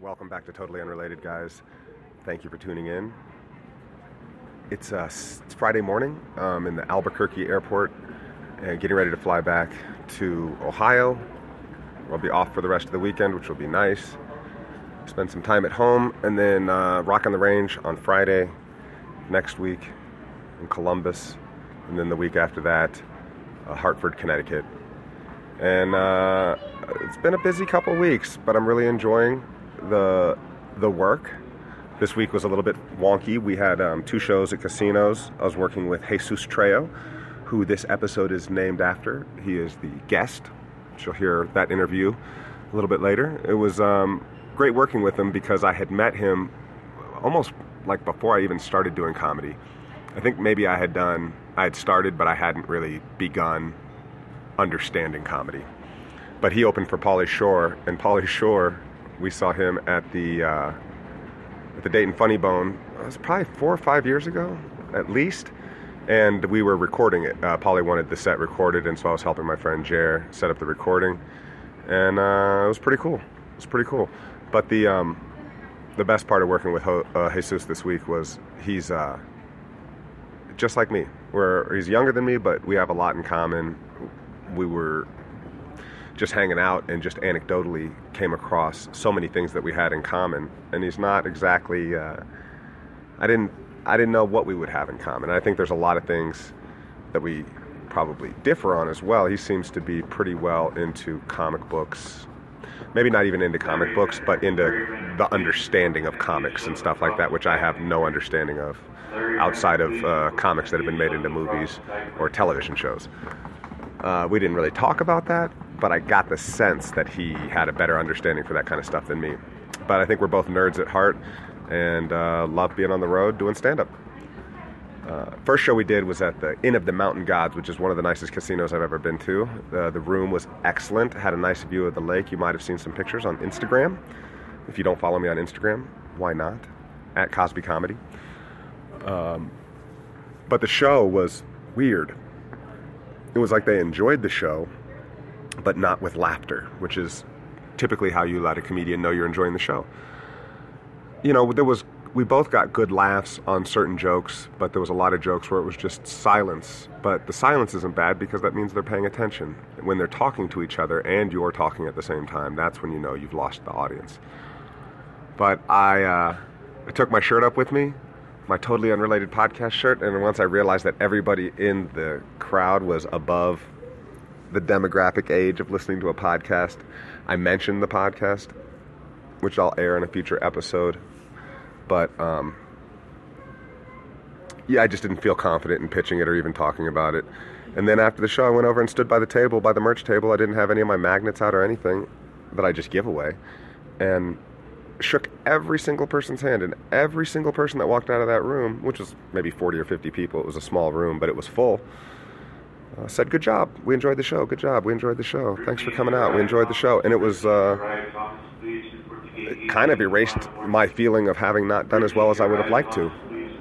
Welcome back to Totally Unrelated, guys. Thank you for tuning in. It's Friday morning in the Albuquerque airport and getting ready to fly back to Ohio. I'll be off for the rest of the weekend, which will be nice. Spend some time at home and then rock on the range on Friday next week in Columbus, and then the week after that, Hartford, Connecticut. And it's been a busy couple weeks, but I'm really enjoying the work. This week was a little bit wonky. We had 2 shows at casinos. I was working with Jesus Trejo, who this episode is named after. He is the guest. You'll hear that interview a little bit later. It was great working with him because I had met him almost like before I even started doing comedy. I think maybe I had started, but I hadn't really begun understanding comedy. But he opened for Pauly Shore, and Pauly Shore, we saw him at the Dayton Funny Bone. It was probably 4 or 5 years ago, at least. And we were recording it. Pauly wanted the set recorded, and so I was helping my friend Jer set up the recording. And it was pretty cool. But the best part of working with Jesus this week was he's just like me. He's younger than me, but we have a lot in common. We were just hanging out and just anecdotally came across so many things that we had in common. And he's not exactly, I didn't know what we would have in common. I think there's a lot of things that we probably differ on as well. He seems to be pretty well into comic books. Maybe not even into comic books, but into the understanding of comics and stuff like that, which I have no understanding of outside of comics that have been made into movies or television shows. We didn't really talk about that, but I got the sense that he had a better understanding for that kind of stuff than me. But I think we're both nerds at heart and love being on the road doing stand-up. First show we did was at the Inn of the Mountain Gods, which is one of the nicest casinos I've ever been to. The room was excellent, had a nice view of the lake. You might have seen some pictures on Instagram. If you don't follow me on Instagram, why not? At Cosby Comedy. But the show was weird. It was like they enjoyed the show, but not with laughter, which is typically how you let a comedian know you're enjoying the show. You know, we both got good laughs on certain jokes, but there was a lot of jokes where it was just silence. But the silence isn't bad because that means they're paying attention. When they're talking to each other and you're talking at the same time, that's when you know you've lost the audience. But I took my shirt up with me, my Totally Unrelated podcast shirt, and once I realized that everybody in the crowd was above the demographic age of listening to a podcast, I mentioned the podcast, which I'll air in a future episode. But, I just didn't feel confident in pitching it or even talking about it. And then after the show, I went over and stood by the merch table. I didn't have any of my magnets out or anything that I just give away. And shook every single person's hand, and every single person that walked out of that room, which was maybe 40 or 50 people, it was a small room, but it was full, said, "Good job, we enjoyed the show, good job, we enjoyed the show, thanks for coming out, we enjoyed the show." And it was, it kind of erased my feeling of having not done as well as I would have liked to.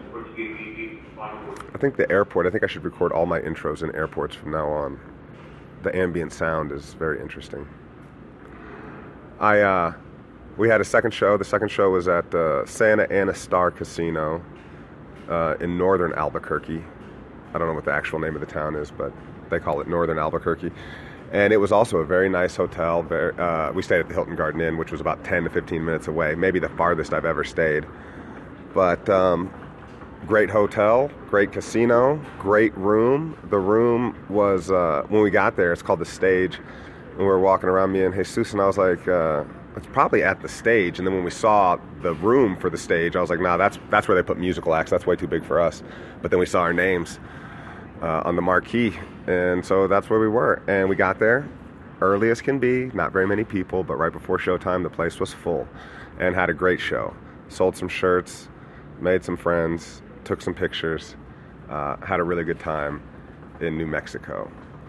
I think I should record all my intros in airports from now on. The ambient sound is very interesting. We had a second show. The second show was at Santa Ana Star Casino in northern Albuquerque. I don't know what the actual name of the town is, but they call it northern Albuquerque. And it was also a very nice hotel. We stayed at the Hilton Garden Inn, which was about 10 to 15 minutes away, maybe the farthest I've ever stayed. But great hotel, great casino, great room. The room was, when we got there, it's called The Stage. And we were walking around, me and Jesus, and I was like, it's probably at the stage. And then when we saw the room for the stage, I was like, nah, that's where they put musical acts. That's way too big for us. But then we saw our names on the marquee, and so that's where we were. And we got there early as can be, not very many people, but right before showtime, the place was full, and had a great show. Sold some shirts, made some friends, took some pictures, had a really good time in New Mexico.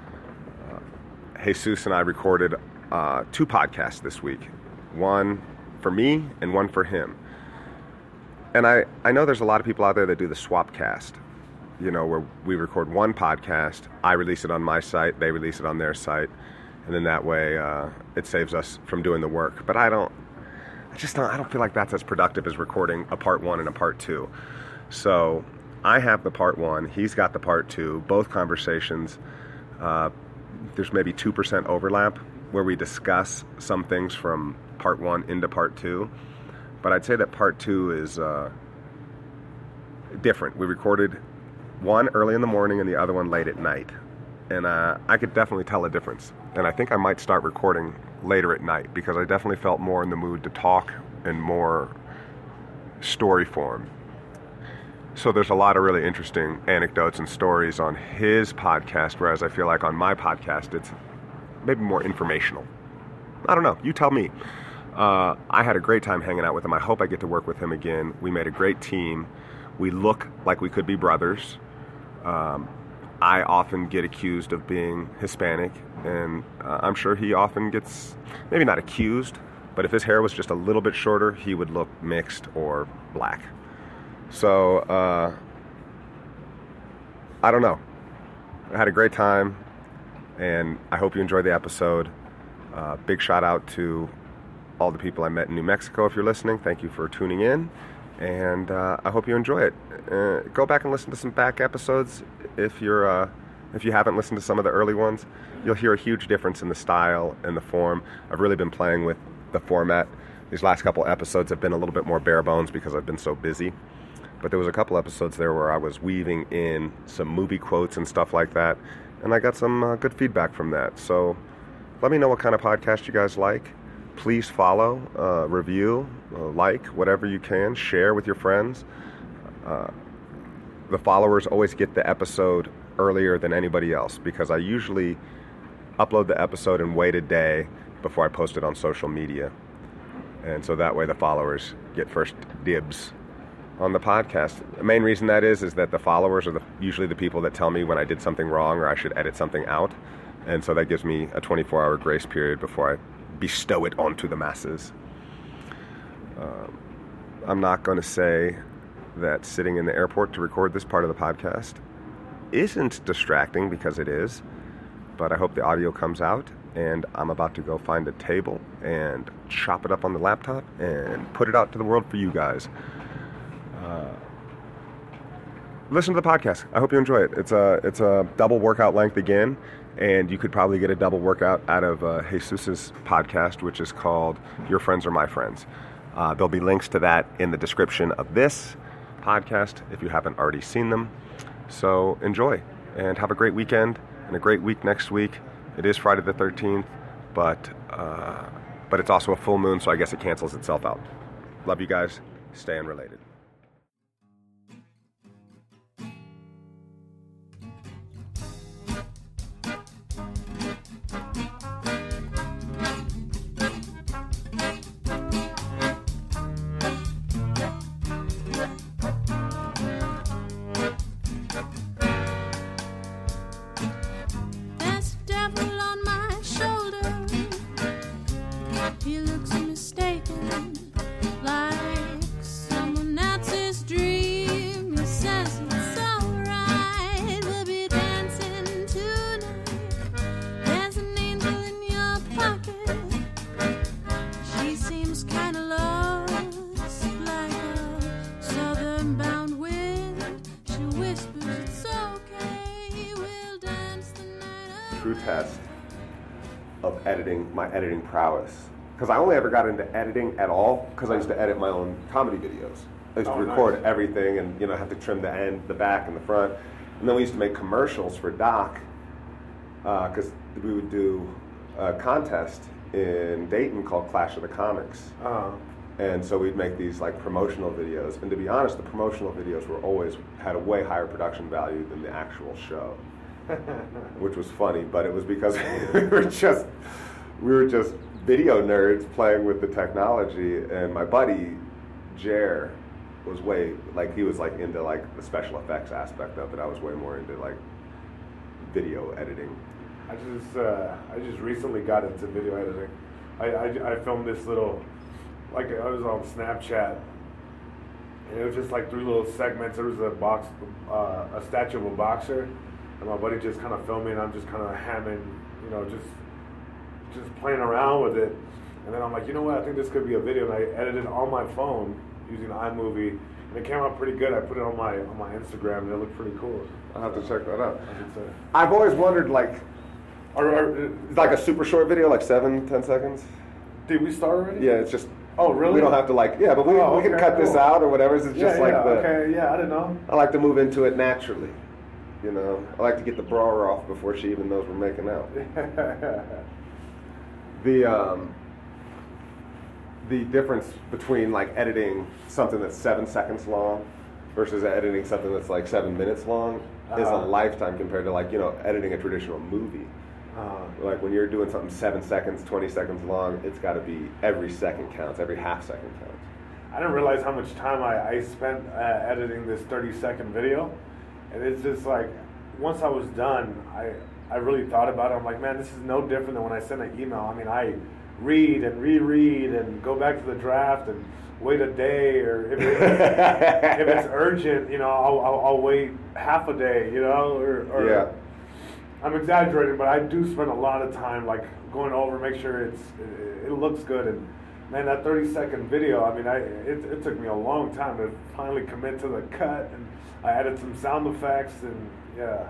Jesus and I recorded 2 podcasts this week. One for me and one for him. And I know there's a lot of people out there that do the swapcast, where we record one podcast, I release it on my site, they release it on their site, and then that way it saves us from doing the work. But I don't I don't feel like that's as productive as recording a part 1 and a part 2. So I have the part 1, he's got the part 2. Both conversations, there's maybe 2% overlap where we discuss some things from part 1 into part 2. But I'd say that part 2 is different. We recorded one early in the morning and the other one late at night. And I could definitely tell a difference. And I think I might start recording later at night because I definitely felt more in the mood to talk and more story form. So there's a lot of really interesting anecdotes and stories on his podcast, whereas I feel like on my podcast it's maybe more informational. I don't know. You tell me. I had a great time hanging out with him. I hope I get to work with him again. We made a great team. We look like we could be brothers. I often get accused of being Hispanic, and I'm sure he often gets, maybe not accused, but if his hair was just a little bit shorter, he would look mixed or black. So, I don't know. I had a great time, and I hope you enjoyed the episode. Big shout out to all the people I met in New Mexico. If you're listening, thank you for tuning in, and I hope you enjoy it. Go back and listen to some back episodes if you haven't listened to some of the early ones. You'll hear a huge difference in the style and the form. I've really been playing with the format. These last couple episodes have been a little bit more bare bones because I've been so busy. But there was a couple episodes there where I was weaving in some movie quotes and stuff like that, and I got some good feedback from that. So let me know what kind of podcast you guys like. Please follow, review, like, whatever you can. Share with your friends. The followers always get the episode earlier than anybody else because I usually upload the episode and wait a day before I post it on social media. And so that way the followers get first dibs on the podcast. The main reason that is that the followers are usually the people that tell me when I did something wrong or I should edit something out. And so that gives me a 24-hour grace period before I bestow it onto the masses. I'm not going to say that sitting in the airport to record this part of the podcast isn't distracting, because it is, but I hope the audio comes out, and I'm about to go find a table and chop it up on the laptop and put it out to the world for you guys. Listen to the podcast. I hope you enjoy it. It's a double workout length again, and you could probably get a double workout out of Jesus's podcast, which is called Your Friends Are My Friends. There'll be links to that in the description of this podcast if you haven't already seen them. So enjoy and have a great weekend and a great week next week. It is Friday the 13th, but it's also a full moon, so I guess it cancels itself out. Love you guys. Stay unrelated. True test of editing, my editing prowess. Because I only ever got into editing at all because I used to edit my own comedy videos. I used to record everything and, have to trim the end, the back, and the front. And then we used to make commercials for Doc because we would do a contest in Dayton called Clash of the Comics. And so we'd make these like promotional videos. And to be honest, the promotional videos had a way higher production value than the actual show. Which was funny, but it was because we were just video nerds playing with the technology, and my buddy Jer was he was into the special effects aspect of it. I was way more into video editing. I just recently got into video editing. I filmed this little, I was on Snapchat, and it was just 3 little segments. There was a statue of a boxer. And my buddy just kind of filming, I'm just kind of hamming, just playing around with it. And then I'm like, you know what? I think this could be a video, and I edited on my phone using iMovie, and it came out pretty good. I put it on my Instagram, and it looked pretty cool. I'll have to check that out. I should say. I've always wondered, like, It's like a super short video, like 7-10 seconds. Did we start already? Yeah, it's just. Oh, really? We don't have to but we can cut this out or whatever. It's just like the. Okay, yeah, I didn't know. I like to move into it naturally. You know, I like to get the bra off before she even knows we're making out. The difference between like editing something that's 7 seconds long versus editing something that's like 7 minutes long is a lifetime compared to like, you know, editing a traditional movie. Like when you're doing something 7 seconds, 20 seconds long, it's got to be every second counts, every half second counts. I didn't realize how much time I spent editing this 30-second video. And it's just like, once I was done, I really thought about it. I'm like, man, this is no different than when I send an email. I mean, I read and reread and go back to the draft and wait a day, or if it's urgent, you know, I'll wait half a day, you know, or yeah. I'm exaggerating, but I do spend a lot of time like going over, make sure it looks good. And man, that 30-second video, I mean, it took me a long time to finally commit to the cut, and I added some sound effects, and yeah,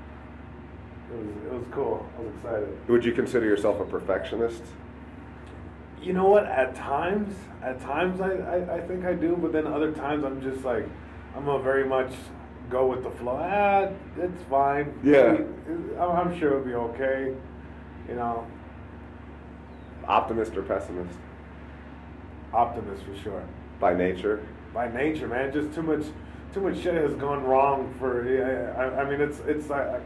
it was cool. I was excited. Would you consider yourself a perfectionist? You know what? At times I think I do, but then other times I'm just like, I'm a very much go with the flow. It's fine. Yeah. I'm sure it'll be okay. You know. Optimist or pessimist? Optimist for sure. By nature? By nature, man. Just too much shit has gone wrong for. I mean, it's like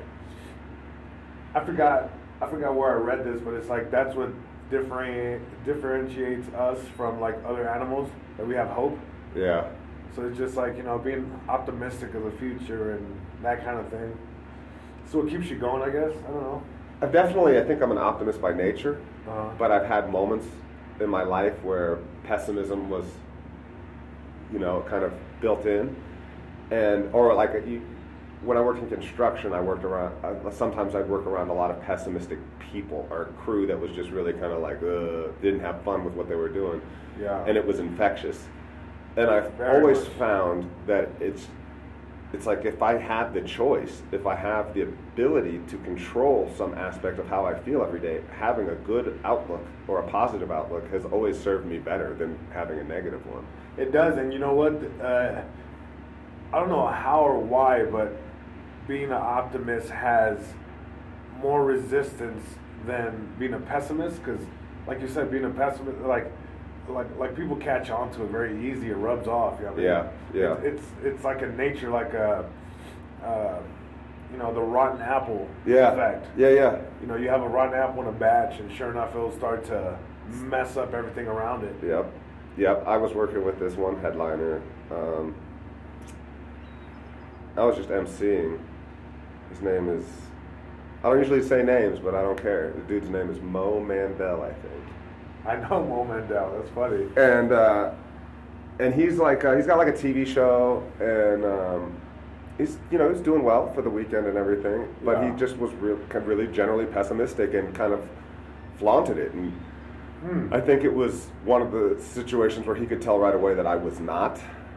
I forgot where I read this, but it's like that's what differentiates us from like other animals, that we have hope. Yeah. So it's just like, you know, being optimistic of the future and that kind of thing. So it keeps you going, I guess. I don't know. I think I'm an optimist by nature, but I've had moments in my life where pessimism was, you know, kind of built in, or like when I worked in construction, sometimes I'd work around a lot of pessimistic people, or a crew that was just really kind of like, didn't have fun with what they were doing. Yeah. And it was infectious. And I've always found that it's like if I have the choice, if I have the ability to control some aspect of how I feel every day, having a good outlook or a positive outlook has always served me better than having a negative one. It does, and you know what? I don't know how or why, but being an optimist has more resistance than being a pessimist, because like you said, being a pessimist, like people catch on to it very easy. It rubs off. You know what I mean? Yeah. It's like a nature, like a you know, the rotten apple Yeah. effect. Yeah. You know, you have a rotten apple in a batch, and sure enough, it'll start to mess up everything around it. Yep. I was working with this one headliner. I was just emceeing. His name is, I don't usually say names, but I don't care. The dude's name is Mo Mandel, I think. I know Mo Mandel. That's funny. And he's like, he's got like a TV show, and he's doing well for the weekend and everything. But he just was really generally pessimistic and kind of flaunted it. And I think it was one of the situations where he could tell right away that I was not,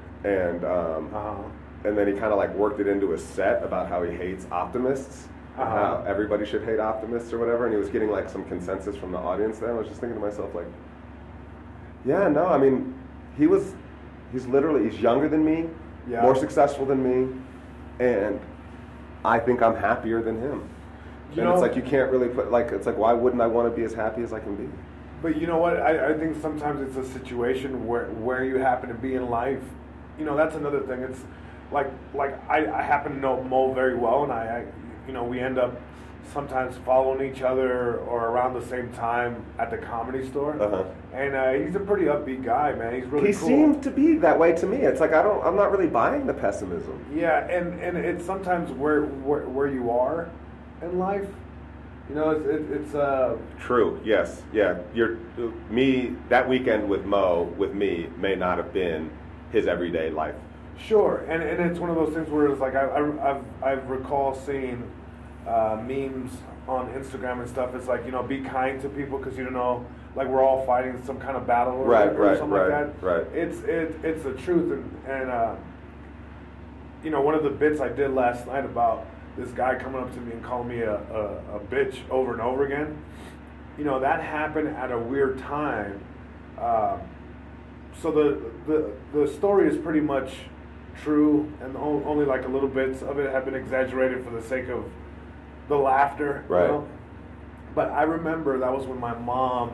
and then he kind of like worked it into a set about how he hates optimists. How everybody should hate optimists or whatever, and he was getting like some consensus from the audience there. I was just thinking to myself, like, yeah, no, I mean, he's younger than me, more successful than me, and I think I'm happier than him. It's like you can't really it's like, why wouldn't I want to be as happy as I can be? But you know what, I think sometimes it's a situation where you happen to be in life. You know, that's another thing. It's like I happen to know Mo very well, and I you know, we end up sometimes following each other or around the same time at the Comedy Store. And he's a pretty upbeat guy, man. He's really cool. He seemed to be that way to me. It's like I'm not really buying the pessimism. Yeah, and it's sometimes where you are in life. You know, it's true. Yes. Yeah. That weekend with Mo with me may not have been his everyday life. Sure, and it's one of those things where it's like I recall seeing memes on Instagram and stuff. It's like, you know, be kind to people because you don't know like we're all fighting some kind of battle or something like that. Right. It's the truth, and you know, one of the bits I did last night about this guy coming up to me and calling me a bitch over and over again. You know, that happened at a weird time. So the story is pretty much true, and only like a little bits of it have been exaggerated for the sake of the laughter. Right. You know? But I remember that was when my mom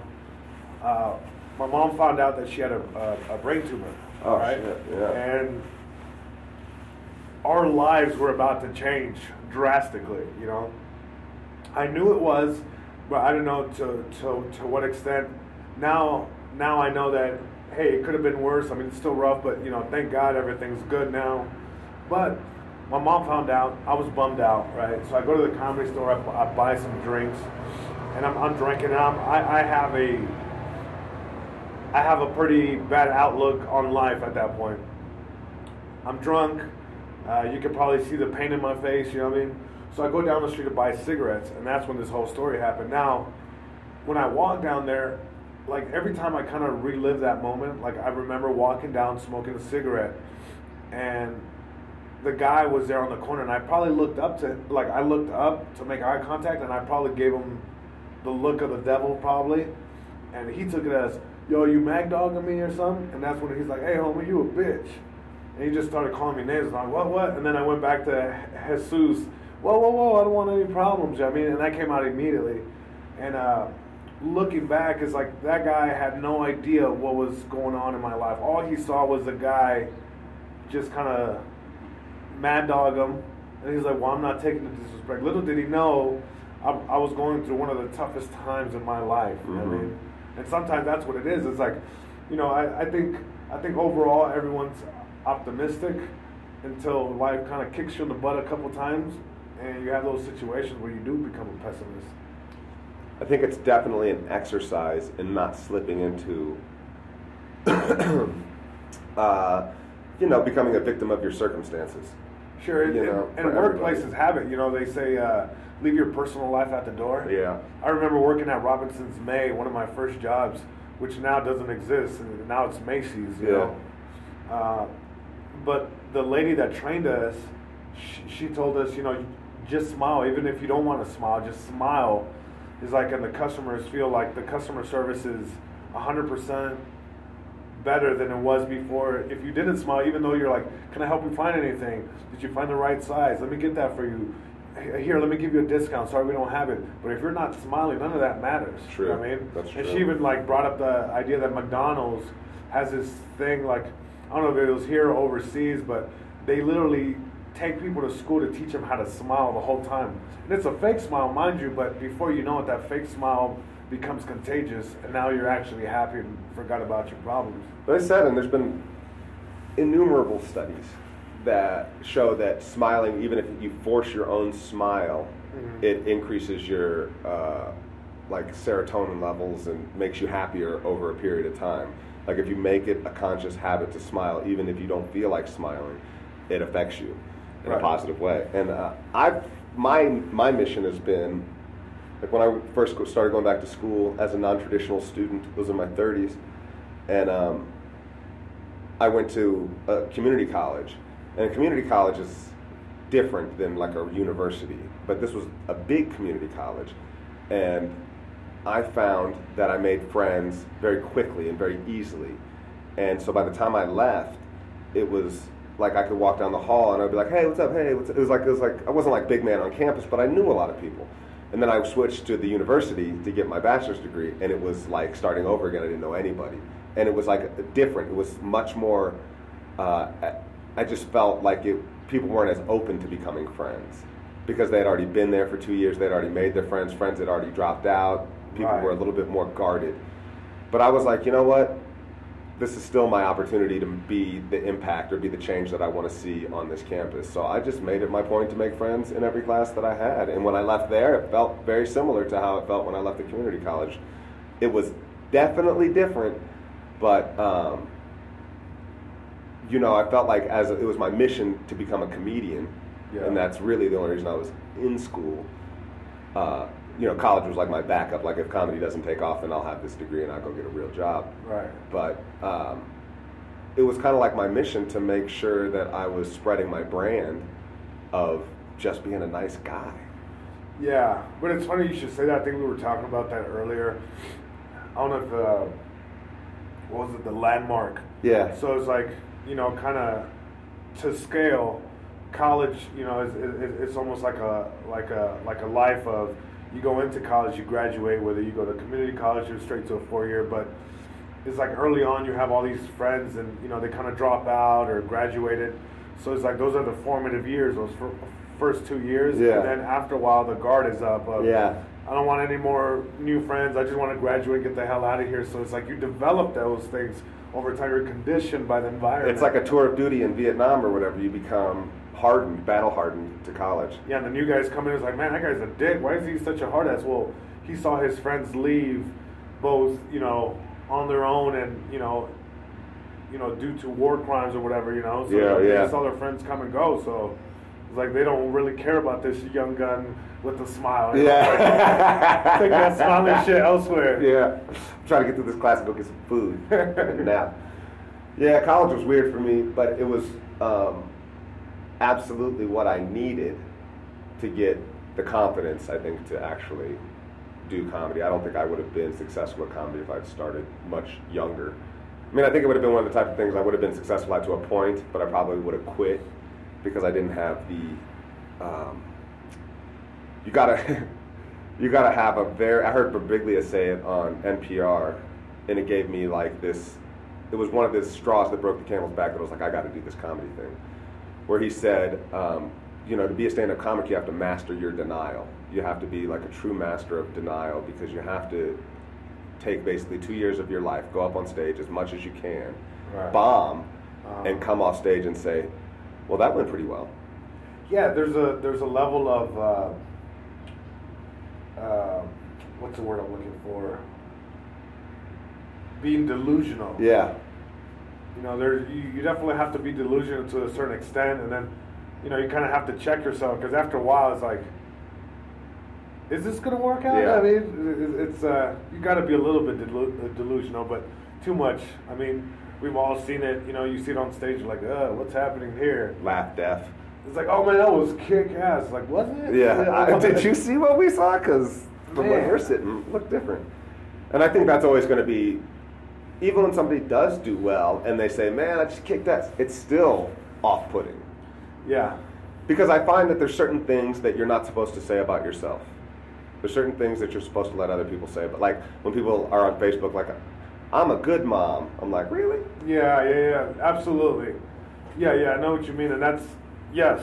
found out that she had a brain tumor. Oh, right? shit, yeah. And our lives were about to change drastically, you know. I knew it was, but I don't know to what extent. Now I know that, hey, it could have been worse. I mean, it's still rough, but, you know, thank God everything's good now. But my mom found out. I was bummed out, right? So I go to the comedy store, I buy some drinks, and I'm drinking. And I have a pretty bad outlook on life at that point. I'm drunk. You can probably see the pain in my face, you know what I mean? So I go down the street to buy cigarettes, and that's when this whole story happened. Now, when I walk down there, like every time I kind of relive that moment, like I remember walking down, smoking a cigarette, and the guy was there on the corner, and I probably looked up to make eye contact, and I probably gave him the look of the devil, probably, and he took it as, yo, you mag dogging me or something? And that's when he's like, hey, homie, you a bitch. And he just started calling me names. I'm like, what? And then I went back to Jesus. Whoa, I don't want any problems. I mean, and that came out immediately. And looking back, it's like that guy had no idea what was going on in my life. All he saw was a guy just kind of mad dog him. And he's like, well, I'm not taking the disrespect. Little did he know I was going through one of the toughest times in my life. You know what I mean? And sometimes that's what it is. It's like, you know, I think overall everyone's optimistic until life kind of kicks you in the butt a couple times, and you have those situations where you do become a pessimist. I think it's definitely an exercise in not slipping into, becoming a victim of your circumstances. Sure, and workplaces have it. You know, they say leave your personal life at the door. Yeah. I remember working at Robinson's May, one of my first jobs, which now doesn't exist, and now it's Macy's. You know. But the lady that trained us, she told us, you know, just smile. Even if you don't want to smile, just smile. It's like, and the customers feel like the customer service is 100% better than it was before. If you didn't smile, even though you're like, can I help you find anything? Did you find the right size? Let me get that for you. Here, let me give you a discount. Sorry, we don't have it. But if you're not smiling, none of that matters. True. You know what I mean? That's true. And she even like brought up the idea that McDonald's has this thing, like, I don't know if it was here or overseas, but they literally take people to school to teach them how to smile the whole time. And it's a fake smile, mind you, but before you know it, that fake smile becomes contagious, and now you're actually happy and forgot about your problems. But I said, and there's been innumerable studies that show that smiling, even if you force your own smile, it increases your serotonin levels and makes you happier over a period of time. Like if you make it a conscious habit to smile, even if you don't feel like smiling, it affects you in a positive way. And my mission has been, like when I first started going back to school as a non-traditional student, it was in my 30s, and I went to a community college. And a community college is different than like a university, but this was a big community college. And I found that I made friends very quickly and very easily. And so by the time I left, it was like I could walk down the hall and I'd be like, hey, what's up? Hey, what's up? It was like I wasn't like big man on campus, but I knew a lot of people. And then I switched to the university to get my bachelor's degree, and it was like starting over again. I didn't know anybody. And it was like different. It was much more, I just felt like people weren't as open to becoming friends because they had already been there for 2 years. They'd already made their friends. Friends had already dropped out. People were a little bit more guarded. But I was like, you know what? This is still my opportunity to be the impact or be the change that I want to see on this campus. So I just made it my point to make friends in every class that I had. And when I left there, it felt very similar to how it felt when I left the community college. It was definitely different, but I felt like it was my mission to become a comedian, and that's really the only reason I was in school. college was like my backup. Like if comedy doesn't take off, then I'll have this degree and I'll go get a real job. Right. But it was kind of like my mission to make sure that I was spreading my brand of just being a nice guy. Yeah, but it's funny you should say that. I think we were talking about that earlier. I don't know if, what was it, the Landmark? Yeah. So it's like, kind of to scale, college, it's almost like a life of, you go into college, you graduate, whether you go to community college or straight to a 4-year, but it's like early on you have all these friends and, they kind of drop out or graduated. So it's like those are the formative years, those first 2 years. Yeah. And then after a while, the guard is up. Yeah. I don't want any more new friends. I just want to graduate, get the hell out of here. So it's like you develop those things over time. You're conditioned by the environment. It's like a tour of duty in Vietnam or whatever. You become hardened, battle hardened to college. Yeah, and the new guys come in and it's like, man, that guy's a dick. Why is he such a hard ass? Well, he saw his friends leave both, on their own and, due to war crimes or whatever, So they saw their friends come and go. So it's like they don't really care about this young gun with a smile. Yeah. Take that smiling shit elsewhere. Yeah. I'm trying to get through this class and go get some food and nap. Yeah, college was weird for me, but it was absolutely what I needed to get the confidence, I think, to actually do comedy. I don't think I would have been successful at comedy if I'd started much younger. I mean, I think it would have been one of the type of things I would have been successful at to a point, but I probably would have quit because I didn't have the you gotta have a very, I heard Birbiglia say it on NPR, and it gave me like this, it was one of the straws that broke the camel's back that I was like, I gotta do this comedy thing, where he said, to be a stand-up comic, you have to master your denial. You have to be like a true master of denial, because you have to take basically 2 years of your life, go up on stage as much as you can, right, bomb, and come off stage and say, well, that went pretty well. Yeah, there's a level of what's the word I'm looking for? Being delusional. Yeah. You definitely have to be delusional to a certain extent, and then, you kind of have to check yourself, because after a while it's like, is this going to work out? Yeah. I mean, it's you got to be a little bit delusional, but too much. I mean, we've all seen it. You see it on stage, you're like, what's happening here? Laugh death. It's like, oh man, that was kick ass. Like, wasn't it? Yeah. Did you see what we saw? Because from where you're sitting, it looked different. And I think that's always going to be, even when somebody does do well and they say, man, I just kicked ass, it's still off-putting. Yeah. Because I find that there's certain things that you're not supposed to say about yourself. There's certain things that you're supposed to let other people say. But like when people are on Facebook, like, I'm a good mom. I'm like, really? Yeah, absolutely. Yeah, I know what you mean. And that's, yes,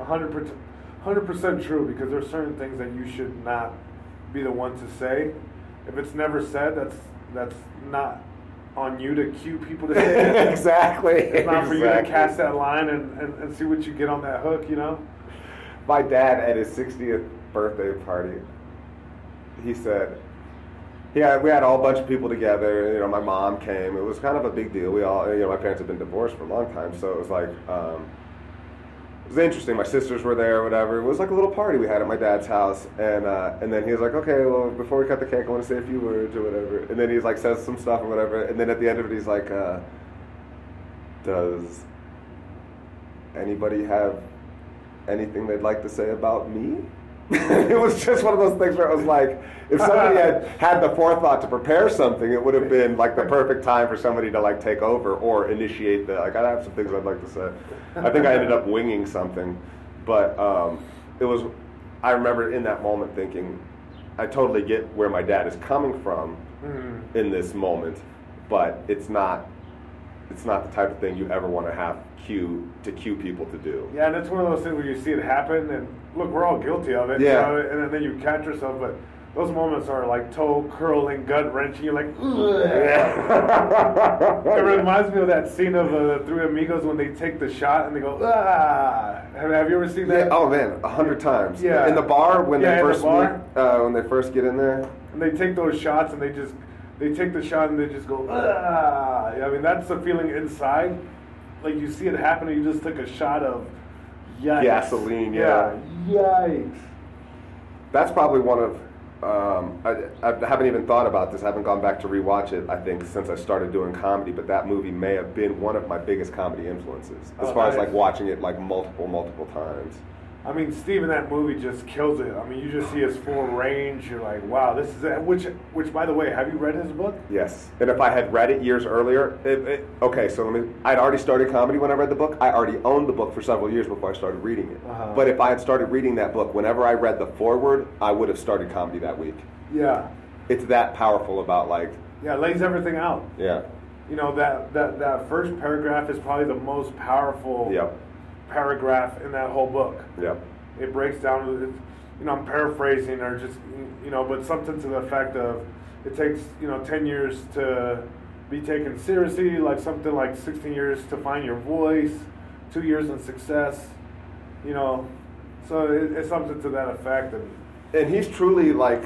100% true, because there's certain things that you should not be the one to say. If it's never said, that's not on you to cue people to say it. Exactly. It's not for you to cast that line and see what you get on that hook, My dad, at his 60th birthday party, he said, we had a whole bunch of people together. My mom came. It was kind of a big deal. We all, my parents had been divorced for a long time, so it was like, it was interesting. My sisters were there, or whatever. It was like a little party we had at my dad's house, and then he was like, okay, well, before we cut the cake, I want to say a few words or whatever. And then he's like, says some stuff or whatever, and then at the end of it, he's like, does anybody have anything they'd like to say about me? It was just one of those things where it was like, if somebody had the forethought to prepare something, it would have been like the perfect time for somebody to like take over or initiate the, like, I have some things I'd like to say. I think I ended up winging something, but it was, I remember in that moment thinking, I totally get where my dad is coming from in this moment, but it's not the type of thing you ever want to have cue people to do. Yeah, and it's one of those things where you see it happen, and look, we're all guilty of it. Yeah. And then you catch yourself, but those moments are like toe curling, gut wrenching. You're like, yeah. It reminds me of that scene of Three Amigos when they take the shot and they go, ah. Have you ever seen that? Yeah. Oh man, 100 times. Yeah. In the bar when they first when they first get in there. And they take those shots and they take the shot and they just go, ah. I mean, that's the feeling inside. Like you see it happen and you just took a shot of yikes. Gasoline, yeah. Yikes. That's probably one of I haven't even thought about this. I haven't gone back to rewatch it, I think, since I started doing comedy, but that movie may have been one of my biggest comedy influences, as far as like watching it like multiple times. I mean, Steve in that movie just kills it. I mean, you just see his full range. You're like, wow, this is it. Which, by the way, have you read his book? Yes. And if I had read it years earlier, okay, so I'd already started comedy when I read the book. I already owned the book for several years before I started reading it. Uh-huh. But if I had started reading that book, whenever I read the foreword, I would have started comedy that week. Yeah. It's that powerful about like... Yeah, it lays everything out. Yeah. You know, that first paragraph is probably the most powerful... Yep. paragraph in that whole book. Yep. It breaks down, you know, I'm paraphrasing or just, you know, but something to the effect of it takes, you know, 10 years to be taken seriously, like something like 16 years to find your voice, 2 years in success, you know, so it's something to that effect. And he's truly like,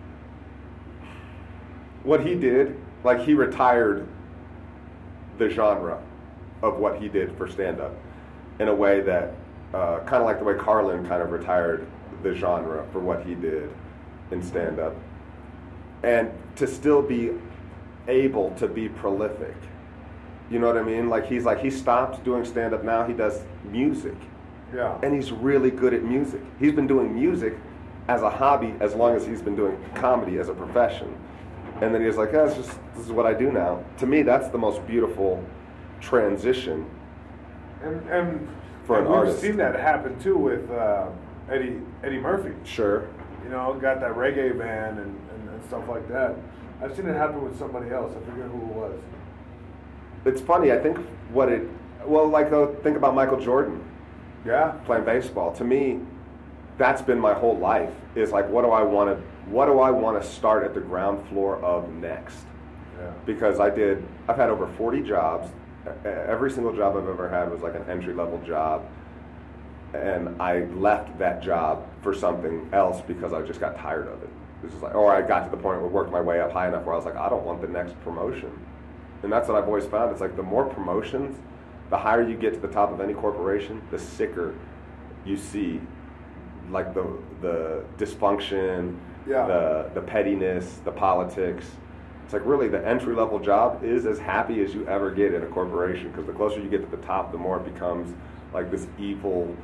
what he did, like he retired the genre of what he did for stand-up. In a way that, kind of like the way Carlin kind of retired the genre for what he did in stand-up. And to still be able to be prolific. You know what I mean? Like he stopped doing stand-up now, he does music. Yeah. And he's really good at music. He's been doing music as a hobby as long as he's been doing comedy as a profession. And then he's like, this is what I do now. To me, that's the most beautiful transition. And for an artist. We've seen that happen too with Eddie Murphy. Sure. You know, got that reggae band and stuff like that. I've seen it happen with somebody else. I forget who it was. It's funny. I think think about Michael Jordan. Yeah. Playing baseball. To me, that's been my whole life. Is like, what do I want to start at the ground floor of next? Yeah. Because I've had over 40 jobs. Every single job I've ever had was like an entry-level job, and I left that job for something else because I just got tired of it. It was just like, or I got to the point where I worked my way up high enough where I was like, I don't want the next promotion. And that's what I've always found. It's like the more promotions, the higher you get to the top of any corporation, the sicker you see, like the dysfunction, the pettiness, the politics. It's like really the entry-level job is as happy as you ever get in a corporation, because the closer you get to the top, the more it becomes like this evil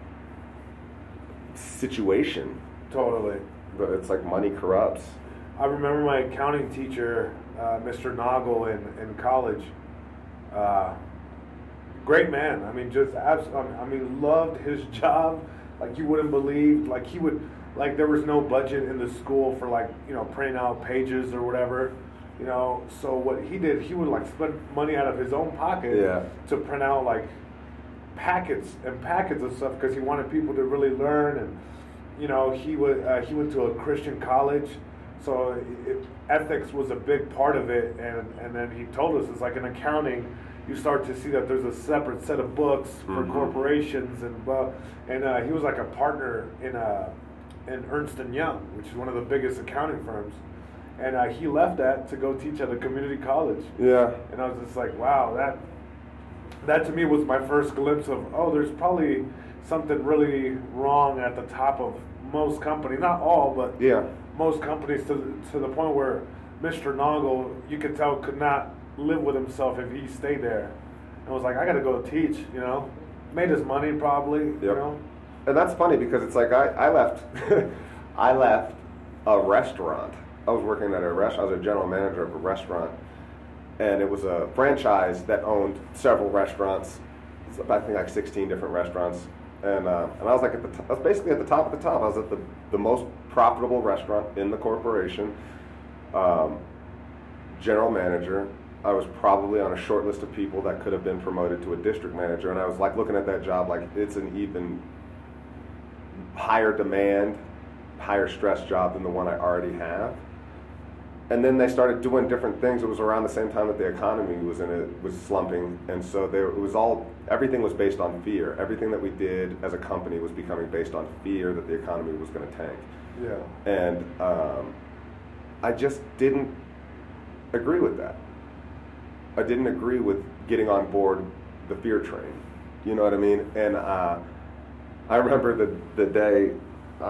situation. Totally. But it's like money corrupts. I remember my accounting teacher, Mr. Noggle in college. Great man. I mean, just loved his job like you wouldn't believe. Like he would, like there was no budget in the school for like, you know, printing out pages or whatever. You know, so what he did, he would like spend money out of his own pocket to print out like packets and packets of stuff because he wanted people to really learn. And you know, he went to a Christian college, so ethics was a big part of it. And then he told us it's like in accounting, you start to see that there's a separate set of books for corporations and he was like a partner in Ernst & Young, which is one of the biggest accounting firms. And he left that to go teach at a community college. Yeah. And I was just like, wow, that to me was my first glimpse of, there's probably something really wrong at the top of most companies. Not all, but most companies to the point where Mr. Noggle, you could tell, could not live with himself if he stayed there. And was like, I got to go teach, you know. Made his money probably, you know. And that's funny because it's like I left I left a restaurant. I was working at a restaurant. I was a general manager of a restaurant, and it was a franchise that owned several restaurants. I think like 16 different restaurants, and I was like I was basically at the top of the top. I was at the most profitable restaurant in the corporation. General manager. I was probably on a short list of people that could have been promoted to a district manager, and I was like looking at that job like it's an even higher demand, higher stress job than the one I already have. And then they started doing different things. It was around the same time that the economy was slumping, and so everything was based on fear. Everything that we did as a company was becoming based on fear that the economy was going to tank. Yeah. And I just didn't agree with that. I didn't agree with getting on board the fear train. You know what I mean? And I remember the day I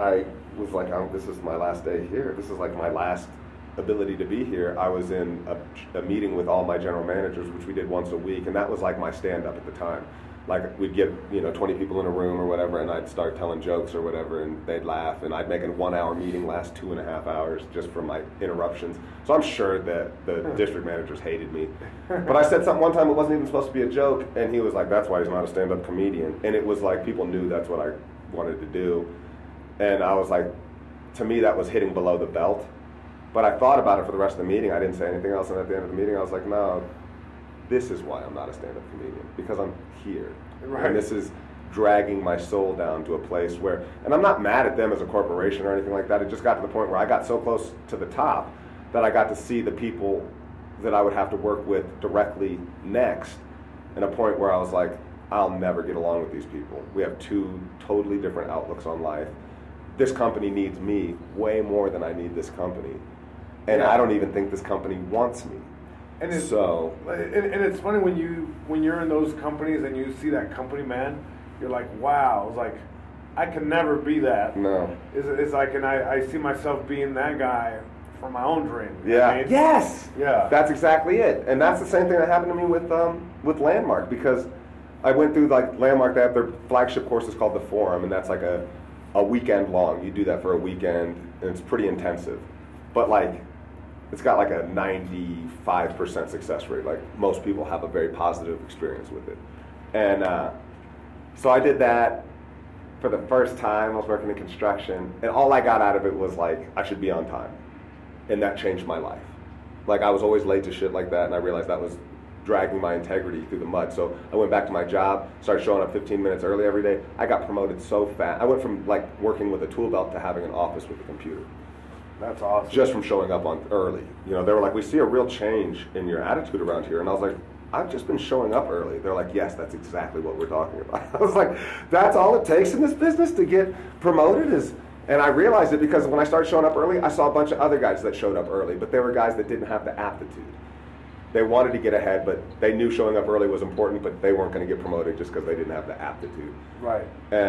was like, this is my last day here. This is like my last ability to be here. I was in a meeting with all my general managers, which we did once a week, and that was like my stand-up at the time. Like, we'd get 20 people in a room or whatever, and I'd start telling jokes or whatever, and they'd laugh, and I'd make a 1 hour meeting last 2.5 hours just from my interruptions. So I'm sure that the district managers hated me. But I said something one time, it wasn't even supposed to be a joke, and he was like, that's why he's not a stand-up comedian. And it was like, people knew that's what I wanted to do. And I was like, to me, that was hitting below the belt. But I thought about it for the rest of the meeting. I didn't say anything else, and at the end of the meeting, I was like, no, this is why I'm not a stand-up comedian, because I'm here. Right. And this is dragging my soul down to a place where, and I'm not mad at them as a corporation or anything like that, it just got to the point where I got so close to the top that I got to see the people that I would have to work with directly next, and a point where I was like, I'll never get along with these people. We have two totally different outlooks on life. This company needs me way more than I need this company. And I don't even think this company wants me. And it's, and it's funny when you're in those companies and you see that company man, you're like, wow. It's like, I can never be that. No. It's like, and I see myself being that guy for my own dream. Yeah. I mean, yes. Yeah. That's exactly it. And that's the same thing that happened to me with Landmark, because I went through, like, Landmark. They have their flagship course is called the Forum, and that's like a weekend long. You do that for a weekend, and it's pretty intensive. But, like, it's got like a 95% success rate. Like, most people have a very positive experience with it. And so I did that for the first time. I was working in construction, and all I got out of it was like, I should be on time. And that changed my life. Like, I was always late to shit like that, and I realized that was dragging my integrity through the mud. So I went back to my job, started showing up 15 minutes early every day. I got promoted so fast. I went from like working with a tool belt to having an office with a computer. That's awesome. Just from showing up on early. They were like, we see a real change in your attitude around here. And I was like, I've just been showing up early. They're like, yes, that's exactly what we're talking about. I was like, that's all it takes in this business to get promoted is... And I realized it because when I started showing up early, I saw a bunch of other guys that showed up early, but they were guys that didn't have the aptitude. They wanted to get ahead, but they knew showing up early was important, but they weren't going to get promoted just because they didn't have the aptitude. Right.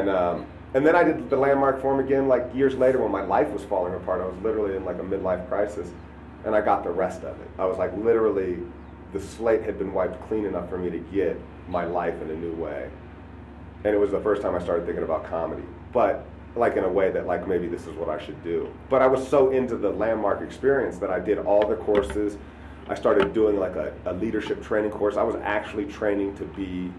And then I did the Landmark Forum again, like years later when my life was falling apart. I was literally in like a midlife crisis, and I got the rest of it. I was like, literally, the slate had been wiped clean enough for me to get my life in a new way. And it was the first time I started thinking about comedy, but like in a way that like maybe this is what I should do. But I was so into the Landmark experience that I did all the courses. I started doing like a leadership training course. I was actually training to be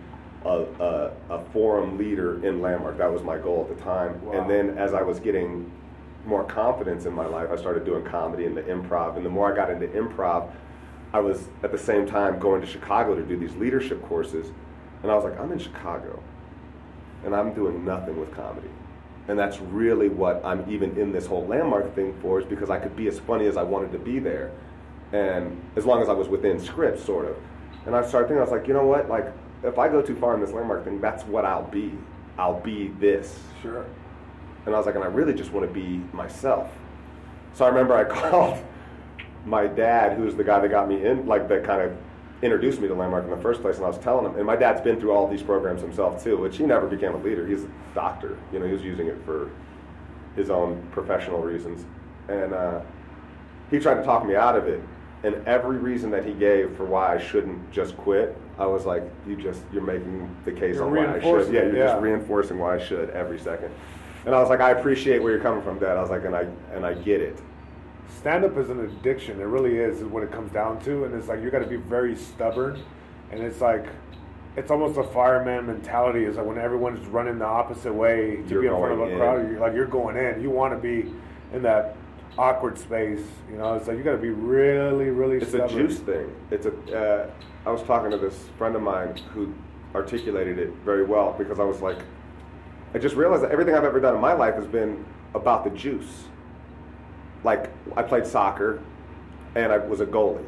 a forum leader in Landmark. That was my goal at the time. Wow. And then as I was getting more confidence in my life, I started doing comedy and the improv. And the more I got into improv, I was at the same time going to Chicago to do these leadership courses. And I was like, I'm in Chicago, and I'm doing nothing with comedy. And that's really what I'm even in this whole Landmark thing for, is because I could be as funny as I wanted to be there. And as long as I was within script, sort of. And I started thinking, I was like, you know what? Like, if I go too far in this Landmark thing, that's what I'll be. I'll be this. Sure. And I was like, and I really just want to be myself. So I remember I called my dad, who's the guy that got me in, like that kind of introduced me to Landmark in the first place, and I was telling him, and my dad's been through all these programs himself too, which he never became a leader. He's a doctor. He was using it for his own professional reasons. And he tried to talk me out of it. And every reason that he gave for why I shouldn't just quit, I was like, you're making the case on why I should. Yeah, you're just reinforcing why I should every second. And I was like, I appreciate where you're coming from, Dad. I was like, and I get it. Stand-up is an addiction. It really is what it comes down to. And it's like, you got to be very stubborn. And it's like, it's almost a fireman mentality. It's like when everyone's running the opposite way to be in front of a crowd, you're going in. You want to be in that awkward space, it's like you got to be really, really stubborn. It's a juice thing. I was talking to this friend of mine who articulated it very well, because I was like, I just realized that everything I've ever done in my life has been about the juice. Like, I played soccer, and I was a goalie,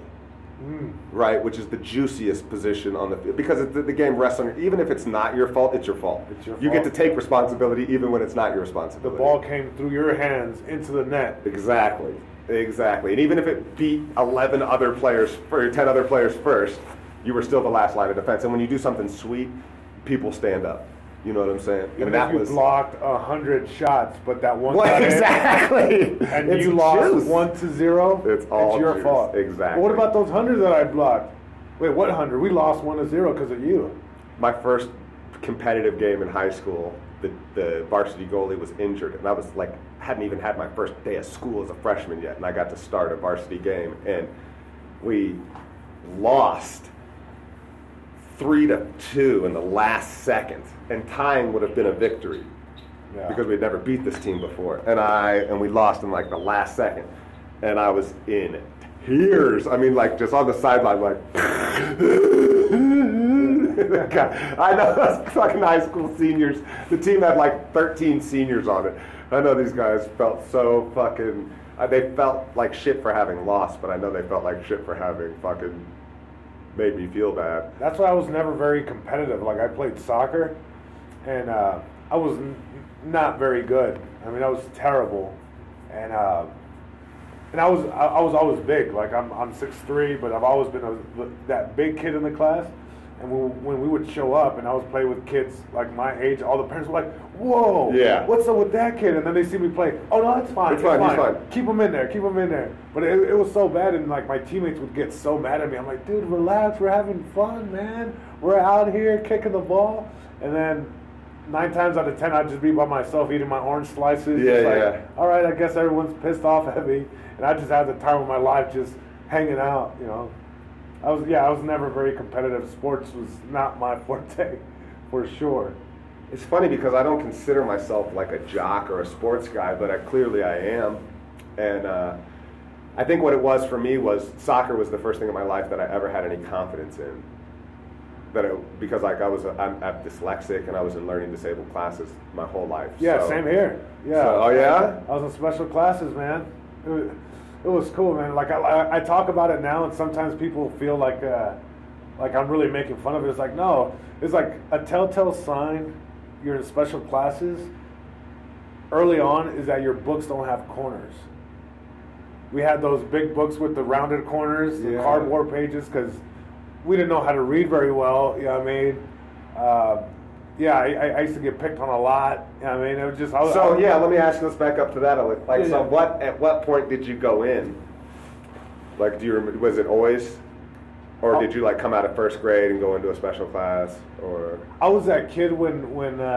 right? Which is the juiciest position on the field, because the game rests on, even if it's not your fault, it's your fault. You get to take responsibility even when it's not your responsibility. The ball came through your hands into the net. Exactly. And even if it beat 11 other players, or 10 other players first, you were still the last line of defense. And when you do something sweet, people stand up. You know what I'm saying? Even if you blocked 100 shots, but that one well, got exactly. in, and It's you lost juice. 1-0, It's all your juice. fault. Exactly. What about those 100 that I blocked? Wait, what 100? We lost 1-0 because of you. My first competitive game in high school, the varsity goalie was injured, and I was like, hadn't even had my first day of school as a freshman yet, and I got to start a varsity game, and we lost 3-2 in the last second, and tying would have been a victory because we'd never beat this team before, and we lost in like the last second, and I was in tears. I mean, like just on the sideline, like. I know those fucking high school seniors. The team had like 13 seniors on it. I know these guys felt so fucking. They felt like shit for having lost, but I know they felt like shit for having fucking made me feel bad. That's why I was never very competitive. Like I played soccer, and I was not very good. I mean, I was terrible, and I was always big. Like I'm 6'3", but I've always been that big kid in the class. And when we would show up and I was playing with kids like my age, all the parents were like, "Whoa, yeah, what's up with that kid?" And then they see me play. "Oh no, it's fine. It's fine. He's fine. Keep him in there. But it was so bad, and like my teammates would get so mad at me. I'm like, "Dude, relax. We're having fun, man. We're out here kicking the ball." And then 9 times out of 10, I'd just be by myself eating my orange slices. Yeah. All right, I guess everyone's pissed off at me, and I just had the time of my life just hanging out, you know. I was never very competitive. Sports was not my forte, for sure. It's funny because I don't consider myself like a jock or a sports guy, but clearly I am. And I think what it was for me was soccer was the first thing in my life that I ever had any confidence in. Because like I'm dyslexic and I was in learning disabled classes my whole life. Yeah, so, same here. Yeah. So, oh yeah? I was in special classes, man. It was cool, man. Like I talk about it now, and sometimes people feel like I'm really making fun of it. It's like, no, it's like a telltale sign you're in special classes early on is that your books don't have corners. We had those big books with the rounded corners, the cardboard pages, because we didn't know how to read very well. You know what I mean? I used to get picked on a lot. You know what I mean? It was just. Let me ask. Let's back up to that. At what point did you go in? Like, do you remember? Was it always, or did you like come out of first grade and go into a special class, or? I was that kid when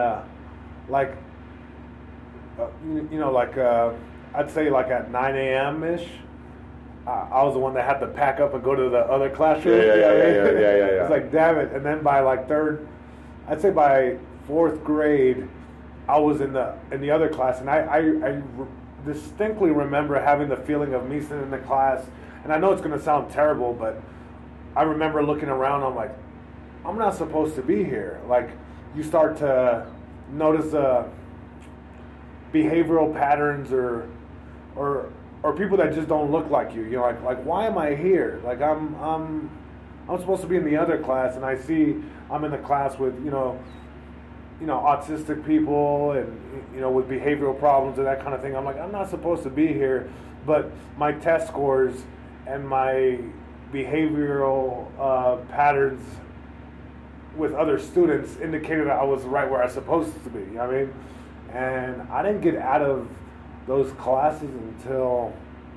I'd say like at 9 a.m. ish. I was the one that had to pack up and go to the other classroom. Yeah. It's like, damn it. And then by like I'd say by 4th grade, I was in the other class, and I distinctly remember having the feeling of me sitting in the class, and I know it's going to sound terrible, but I remember looking around, I'm like, I'm not supposed to be here. Like, you start to notice behavioral patterns or people that just don't look like you. You know, like why am I here? Like I'm supposed to be in the other class, and I see I'm in the class with you know autistic people and with behavioral problems and that kind of thing. I'm like, I'm not supposed to be here, but my test scores and my behavioral patterns with other students indicated that I was right where I was supposed to be. You know what I mean? And I didn't get out of those classes until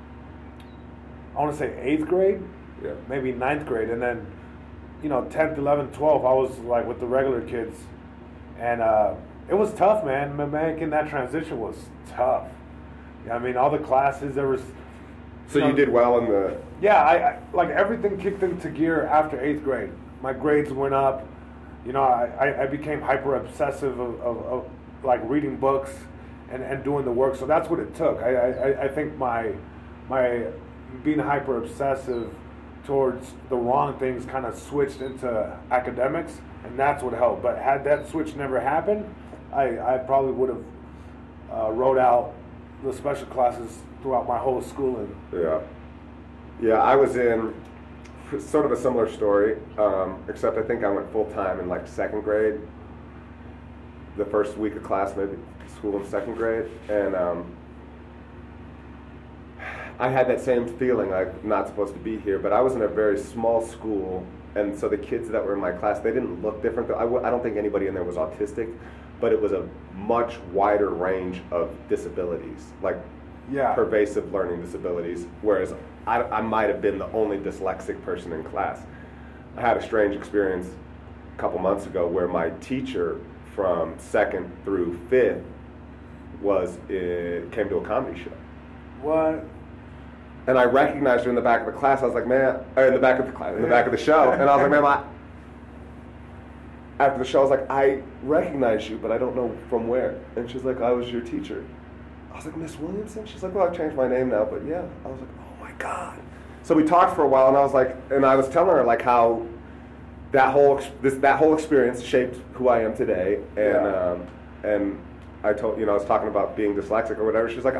I want to say 8th grade, maybe 9th grade, and then 10th, 11th, 12th, I was like with the regular kids, and it was tough, man. Making that transition was tough. I mean, all the classes there was. So you did well in the. Yeah, I like everything kicked into gear after 8th grade. My grades went up. I became hyper obsessive of like reading books and doing the work. So that's what it took. I think my being hyper obsessive towards the wrong things kind of switched into academics, and that's what helped. But had that switch never happened, I probably would have wrote out the special classes throughout my whole schooling. Yeah, I was in sort of a similar story, except I think I went full time in like 2nd grade. The first week of class, maybe school in 2nd grade, and I had that same feeling like not supposed to be here, but I was in a very small school And so the kids that were in my class, they didn't look different. I don't think anybody in there was autistic, but it was a much wider range of disabilities, like pervasive learning disabilities, whereas I might have been the only dyslexic person in class. I had a strange experience a couple months ago where my teacher from 2nd through 5th came to a comedy show. What? And I recognized her in the back of the class. I was like, man, or in the back of the class, in the back of the show. And I was like, man, after the show, I was like, I recognize you, but I don't know from where. And she's like, I was your teacher. I was like, Miss Williamson? She's like, well, I've changed my name now, but yeah. I was like, oh my God. So we talked for a while, and I was like, and I was telling her like how that whole experience shaped who I am today, and I told, I was talking about being dyslexic or whatever. She's like,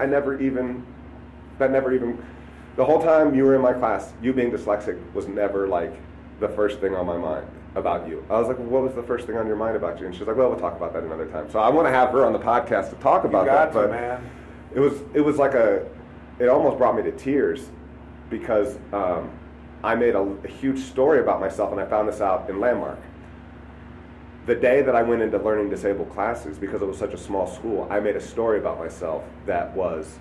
the whole time you were in my class, you being dyslexic was never like the first thing on my mind about you. I was like, well, what was the first thing on your mind about you? And she's like, well, we'll talk about that another time. So I want to have her on the podcast to talk about that. But man. It was like it almost brought me to tears because I made a huge story about myself, and I found this out in Landmark. The day that I went into learning disabled classes, because it was such a small school, I made a story about myself that was,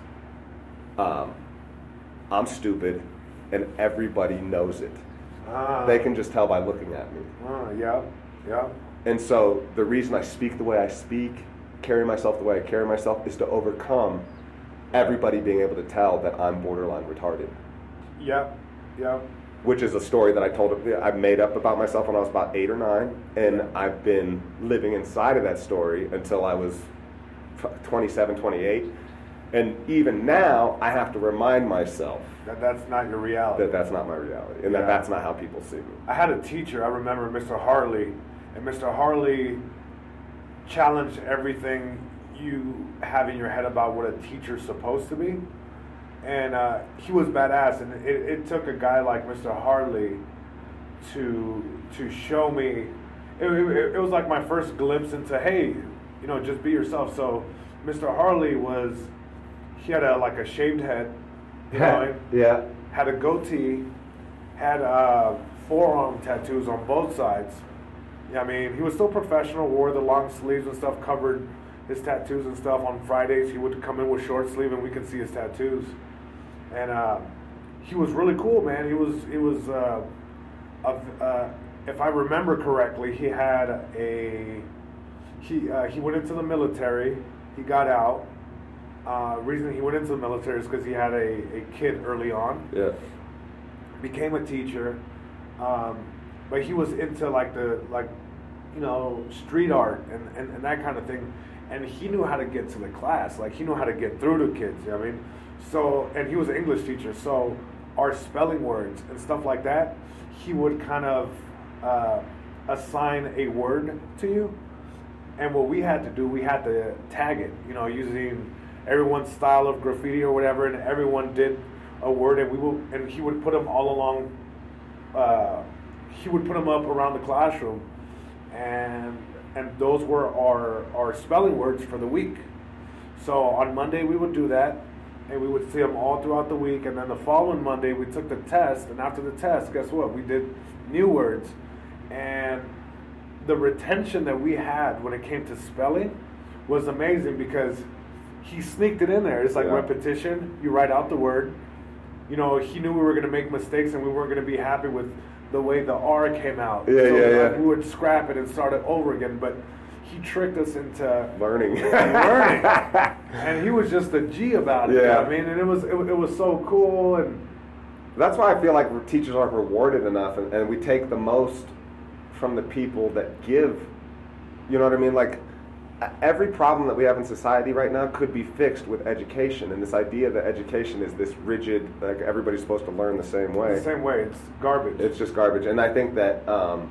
I'm stupid, and everybody knows it. They can just tell by looking at me. Yeah. And so the reason I speak the way I speak, carry myself the way I carry myself, is to overcome everybody being able to tell that I'm borderline retarded. Yep. Which is a story that I made up about myself when I was about 8 or 9, and I've been living inside of that story until I was 27, 28. And even now, I have to remind myself that's not your reality. That's not my reality, and that's not how people see me. I had a teacher, I remember Mr. Harley, and Mr. Harley challenged everything you have in your head about what a teacher's supposed to be. And he was badass, and it took a guy like Mr. Harley to show me. It was like my first glimpse into, hey, just be yourself. So Mr. Harley he had a shaved head, yeah, had a goatee, had forearm tattoos on both sides. Yeah, I mean, he was still professional, wore the long sleeves and stuff, covered his tattoos and stuff. On Fridays, he would come in with short sleeve, and we could see his tattoos. And he was really cool, man. He was if I remember correctly, he had he went into the military. He got out. Reason he went into the military is because he had a kid early on. Yeah. Became a teacher, but he was into street art and that kind of thing. And he knew how to get to the class. Like, he knew how to get through to kids, you know what I mean? So, and he was an English teacher, so our spelling words and stuff like that, he would kind of assign a word to you. And what we had to do, we had to tag it, using everyone's style of graffiti or whatever, and everyone did a word, and he would put them all along, he would put them up around the classroom, and those were our spelling words for the week. So on Monday we would do that, and we would see them all throughout the week, and then the following Monday we took the test, and after the test, guess what? We did new words, and the retention that we had when it came to spelling was amazing because he sneaked it in there. It's like repetition. You write out the word. He knew we were going to make mistakes, and we weren't going to be happy with the way the R came out. Yeah. We would scrap it and start it over again, but he tricked us into learning. And he was just a G about it. Yeah. You know what I mean, and it was so cool, and that's why I feel like teachers aren't rewarded enough, and we take the most from the people that give. You know what I mean? Like, every problem that we have in society right now could be fixed with education, and this idea that education is this rigid, like everybody's supposed to learn the same way. The same way, it's garbage. It's just garbage, and I think that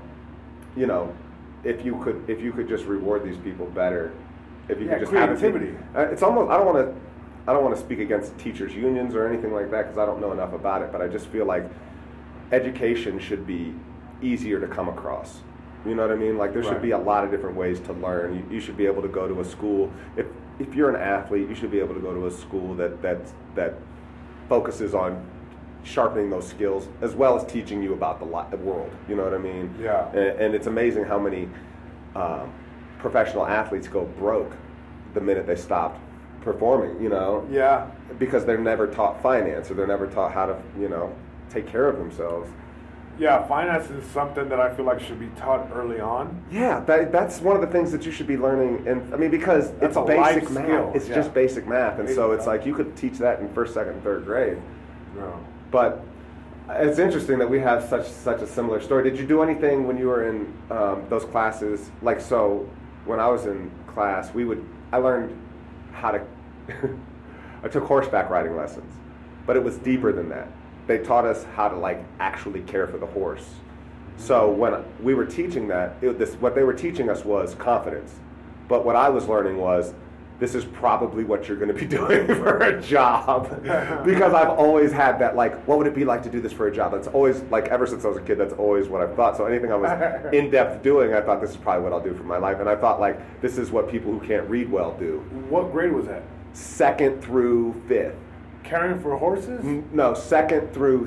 if you could just reward these people better, if you could just creativity. It's almost, I don't want to speak against teachers' unions or anything like that because I don't know enough about it, but I just feel like education should be easier to come across. You know what I mean? Like, there should be a lot of different ways to learn. You should be able to go to a school. If you're an athlete, you should be able to go to a school that focuses on sharpening those skills as well as teaching you about the world. You know what I mean? Yeah. And it's amazing how many professional athletes go broke the minute they stopped performing, you know? Yeah. Because they're never taught finance, or they're never taught how to, you know, take care of themselves. Yeah, finance is something that I feel like should be taught early on. Yeah, that's one of the things that you should be learning. And I mean, because That's it's a life basic math. skill, It's yeah. just basic math. And Basic so it's math. like you could teach that in first, second, and third grade. No. But it's interesting that we have such a similar story. Did you do anything when you were in those classes? Like, so when I was in class, I learned how to, I took horseback riding lessons, but it was deeper than that. They taught us how to like actually care for the horse. So when we were teaching that, what they were teaching us was confidence. But what I was learning was, this is probably what you're going to be doing for a job. Because I've always had that, like, what would it be like to do this for a job? That's always, like, ever since I was a kid, that's always what I've thought. So anything I was in-depth doing, I thought this is probably what I'll do for my life. And I thought, like, this is what people who can't read well do. What grade was that? 2nd through 5th. Caring for horses? No, 2nd through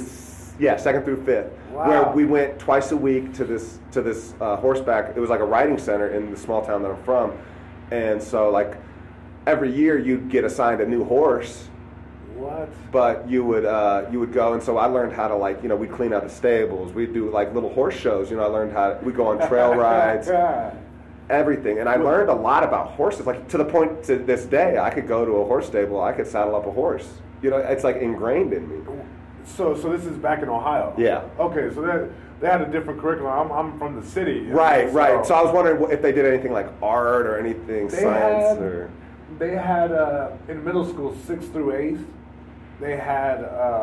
5th. Wow. Where we went twice a week to this horseback. It was like a riding center in the small town that I'm from. And so, like, every year you'd get assigned a new horse. What? But you would go, and so I learned how to, like, you know, we'd clean out the stables. We'd do like little horse shows. You know, I learned we'd go on trail rides, everything. And I learned a lot about horses, like to the point to this day, I could go to a horse stable, I could saddle up a horse. You know, it's like ingrained in me. So this is back in Ohio? Yeah. Okay, so they had a different curriculum. I'm from the city. Right. So I was wondering if they did anything like art or anything, science or... They had, in middle school, 6th through 8th, they had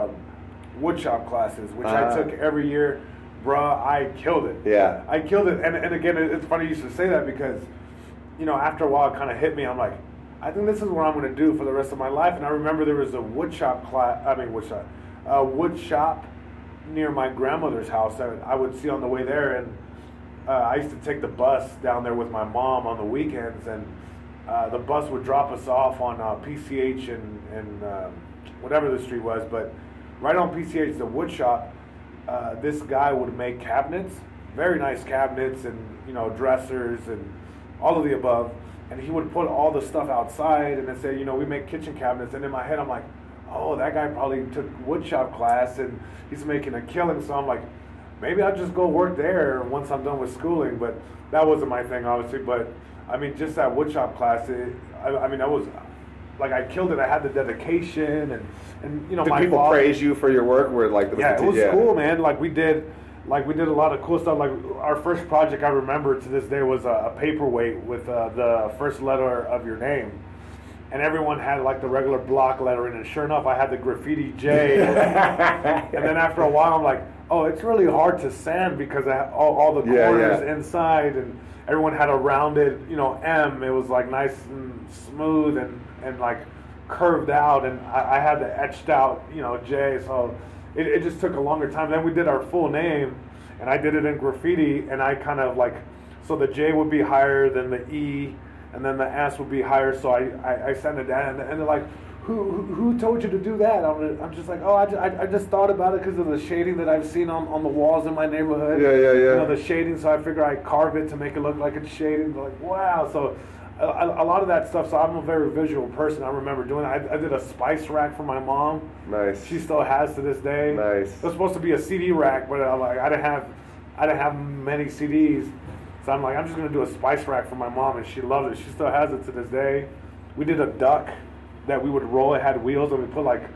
woodshop classes, which I took every year. Bruh, I killed it. Yeah. I killed it. And again, it's funny you should say that because, you know, after a while it kind of hit me. I'm like, I think this is what I'm going to do for the rest of my life. And I remember there was a wood shop near my grandmother's house that I would see on the way there. And I used to take the bus down there with my mom on the weekends, and the bus would drop us off on PCH and whatever the street was, but right on PCH, the wood shop, this guy would make cabinets, very nice cabinets, and, you know, dressers and all of the above. And he would put all the stuff outside and then say, you know, we make kitchen cabinets. And in my head, I'm like, oh, that guy probably took wood shop class and he's making a killing. So I'm like, maybe I'll just go work there once I'm done with schooling. But that wasn't my thing, obviously. But I mean, just that woodshop class, I mean, I was, like, I killed it. I had the dedication, and you know, Did my people father, praise you for your work? Where, like, it was cool, man. Like, we did a lot of cool stuff. Like, our first project I remember to this day was a paperweight with the first letter of your name. And everyone had, like, the regular block lettering, and sure enough, I had the graffiti J. And then after a while, I'm like, oh, it's really hard to sand because I have all the corners inside, and everyone had a rounded, you know, M. It was like nice and smooth and like curved out, and I had the etched out, you know, J. So it just took a longer time. Then we did our full name, and I did it in graffiti, and I kind of like, so the J would be higher than the E, and then the S would be higher. So I sent it down, and they're like, Who told you to do that? I'm just like, oh, I just thought about it because of the shading that I've seen on the walls in my neighborhood. Yeah. You know, the shading, so I figure I carve it to make it look like it's shading. They're like, wow. So a lot of that stuff, so I'm a very visual person. I remember doing it. I did a spice rack for my mom. Nice. She still has to this day. Nice. It was supposed to be a CD rack, but I'm like, I didn't have many CDs. So I'm like, I'm just going to do a spice rack for my mom, and she loves it. She still has it to this day. We did a duck that we would roll. It had wheels, and we put like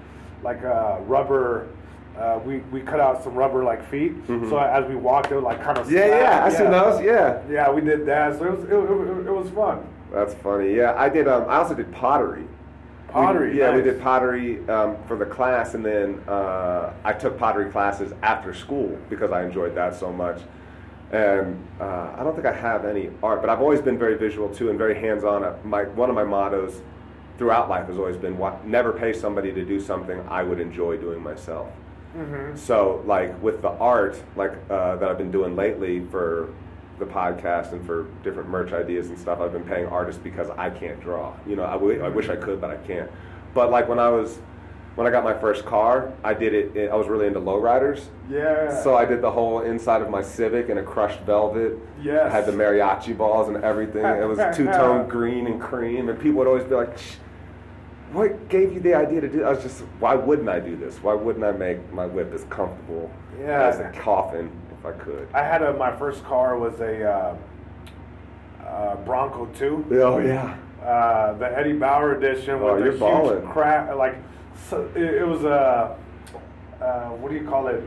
rubber. We cut out some rubber like feet, so as we walked, it would like kind of I see those. Yeah, we did that. So it was fun. That's funny. Yeah, I did. I also did pottery. Pottery. We did pottery for the class, and then I took pottery classes after school because I enjoyed that so much. And I don't think I have any art, but I've always been very visual too and very hands-on. One of my mottos throughout life has always been, never pay somebody to do something I would enjoy doing myself. Mm-hmm. So, like, with the art, like, that I've been doing lately for the podcast and for different merch ideas and stuff, I've been paying artists because I can't draw. You know, I wish I could, but I can't. But, like, when I was when I got my first car, I did it. I was really into lowriders. Yeah. So I did the whole inside of my Civic in a crushed velvet. Yes. I had the mariachi balls and everything. It was two-tone green and cream, and people would always be like, "What gave you the idea to do?" I was just, why wouldn't I do this? Why wouldn't I make my whip as comfortable as a coffin if I could? I had my first car was a Bronco 2. Oh yeah. The Eddie Bauer edition with the huge crap. Like, so it was a what do you call it?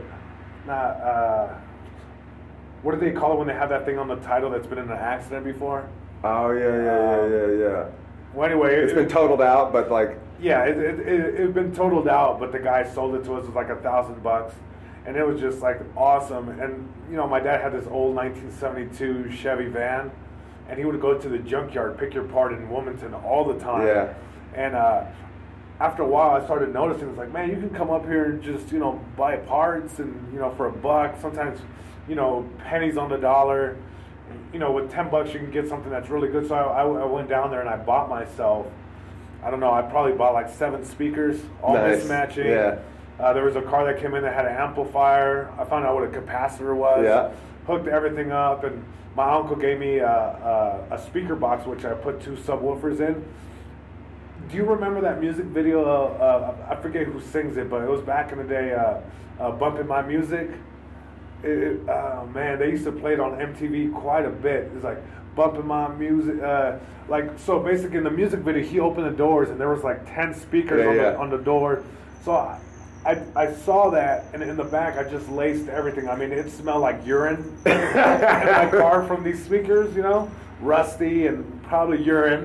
What do they call it when they have that thing on the title that's been in an accident before? Oh yeah. Well, anyway, it's been totaled out, but like yeah, it's been totaled out, but the guy sold it to us. It was like $1,000, and it was just like awesome. And my dad had this old 1972 Chevy van, and he would go to the junkyard, pick your part in Wilmington all the time. Yeah. And after a while, I started noticing, it's like, man, you can come up here and just, buy parts and, for $1, sometimes, pennies on the dollar. With $10 you can get something that's really good. So I went down there and I bought myself, I don't know, I probably bought like 7 speakers, all mismatching. Yeah. There was a car that came in that had an amplifier. I found out what a capacitor was. Yeah. Hooked everything up, and my uncle gave me a speaker box which I put 2 subwoofers in. Do you remember that music video? I forget who sings it, but it was back in the day, Bumping My Music. Oh man, they used to play it on MTV quite a bit. It's like, Bumping My Music. So basically in the music video, he opened the doors and there was like 10 speakers on the door. So I saw that, and in the back I just laced everything. I mean, it smelled like urine in my car from these speakers, rusty and probably urine,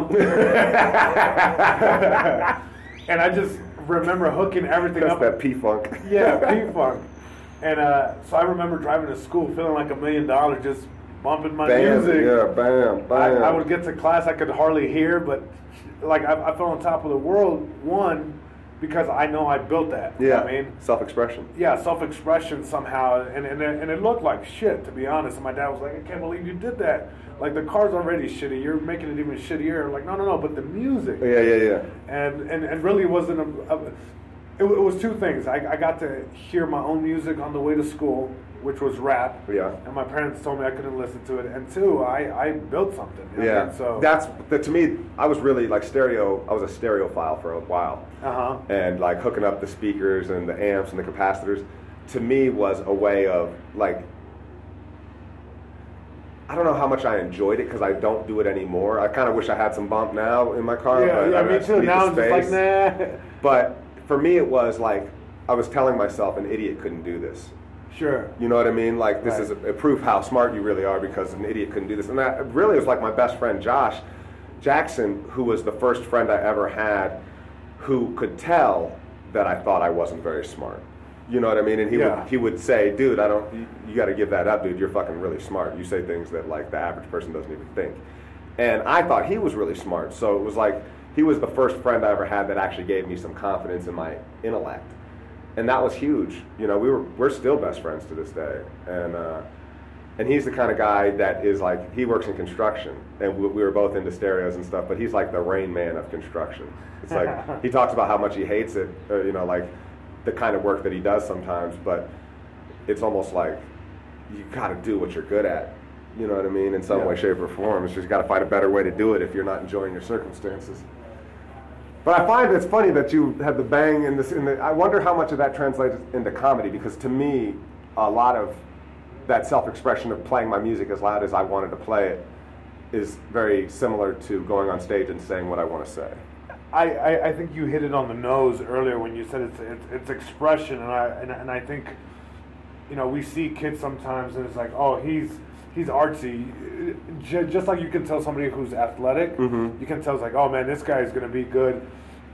And I just remember hooking everything up. That's that P-Funk. Yeah, P-Funk. And so I remember driving to school feeling like $1 million, just bumping my music. Yeah, bam. I would get to class, I could hardly hear, but like I felt on top of the world, one, because I know I built that. Yeah, you know what I mean? Self-expression. Yeah, self-expression somehow, and it looked like shit, to be honest. And my dad was like, I can't believe you did that. Like, the car's already shitty, you're making it even shittier. I'm like, no, but the music. Yeah. And really wasn't it was 2 things. I got to hear my own music on the way to school, which was rap. Yeah. And my parents told me I couldn't listen to it. And 2, I built something. Yeah. So to me, I was really like stereo. I was a stereophile for a while. Uh-huh. And like hooking up the speakers and the amps and the capacitors, to me was a way of like, I don't know how much I enjoyed it because I don't do it anymore. I kind of wish I had some bump now in my car. Yeah, me too. Now I'm just like, nah. But for me, it was like I was telling myself an idiot couldn't do this. Sure. You know what I mean? Like, this is a proof how smart you really are because an idiot couldn't do this. And that really was like my best friend, Josh Jackson, who was the first friend I ever had who could tell that I thought I wasn't very smart. You know what I mean? And he would say, dude, you got to give that up, dude. You're fucking really smart. You say things that like the average person doesn't even think. And I thought he was really smart. So it was like, he was the first friend I ever had that actually gave me some confidence in my intellect. And that was huge. We're still best friends to this day. And he's the kind of guy that is like, he works in construction, and we were both into stereos and stuff, but he's like the Rain Man of construction. It's like, he talks about how much he hates it, like the kind of work that he does sometimes, but it's almost like you got to do what you're good at. You know what I mean? In some way, shape, or form. It's just got to find a better way to do it if you're not enjoying your circumstances. But I find it's funny that you had the bang in this. I wonder how much of that translates into comedy, because to me, a lot of that self-expression of playing my music as loud as I wanted to play it is very similar to going on stage and saying what I want to say. I think you hit it on the nose earlier when you said it's expression, and I think, we see kids sometimes and it's like, oh, he's artsy. Just like you can tell somebody who's athletic, mm-hmm. you can tell it's like, oh man, this guy is going to be good,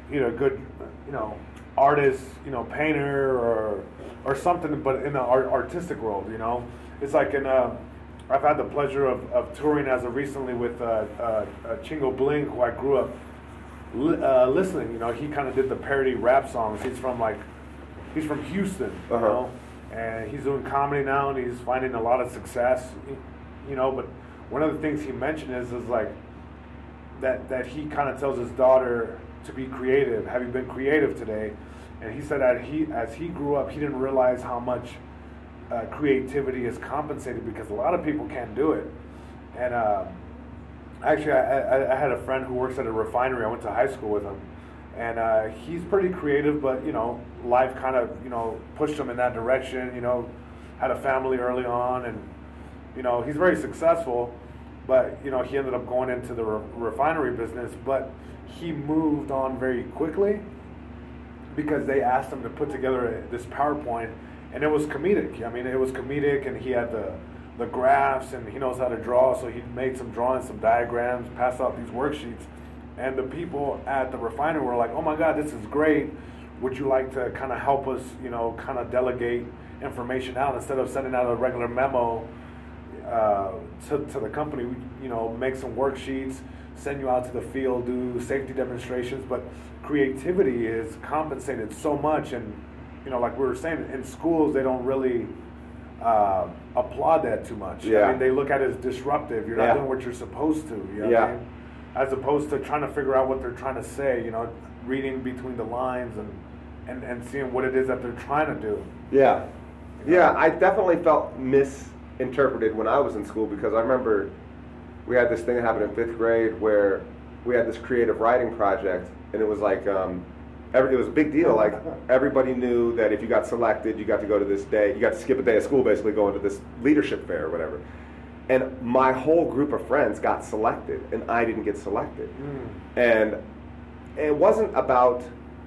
artist, painter or something, but in the artistic world, it's like I've had the pleasure of touring as of recently with Chingo Bling, who I grew up listening. He kind of did the parody rap songs. He's from Houston, uh-huh. And he's doing comedy now, and he's finding a lot of success, but one of the things he mentioned is like that he kind of tells his daughter to be creative. Have you been creative today? And he said that as he grew up, he didn't realize how much creativity is compensated, because a lot of people can't do it. And actually, I had a friend who works at a refinery. I went to high school with him, and he's pretty creative, but life kind of pushed him in that direction. Had a family early on, and he's very successful, but he ended up going into the refinery business. But he moved on very quickly because they asked him to put together this PowerPoint, and it was comedic. I mean, it was comedic, and he had the graphs, and he knows how to draw, so he made some drawings, some diagrams, passed out these worksheets, and the people at the refinery were like, "Oh my God, this is great. Would you like to kind of help us, kind of delegate information out instead of sending out a regular memo to the company? Make some worksheets, send you out to the field, do safety demonstrations." But creativity is compensated so much, and like we were saying, in schools they don't really applaud that too much. Yeah. I mean, they look at it as disruptive. You're not doing what you're supposed to. What I mean? As opposed to trying to figure out what they're trying to say. Reading between the lines and seeing what it is that they're trying to do. Yeah. Yeah, I definitely felt misinterpreted when I was in school, because I remember we had this thing that happened in 5th grade where we had this creative writing project, and it was like, it was a big deal. Like, everybody knew that if you got selected, you got to go to this day, you got to skip a day of school, basically going to this leadership fair or whatever. And my whole group of friends got selected, and I didn't get selected. And it wasn't about,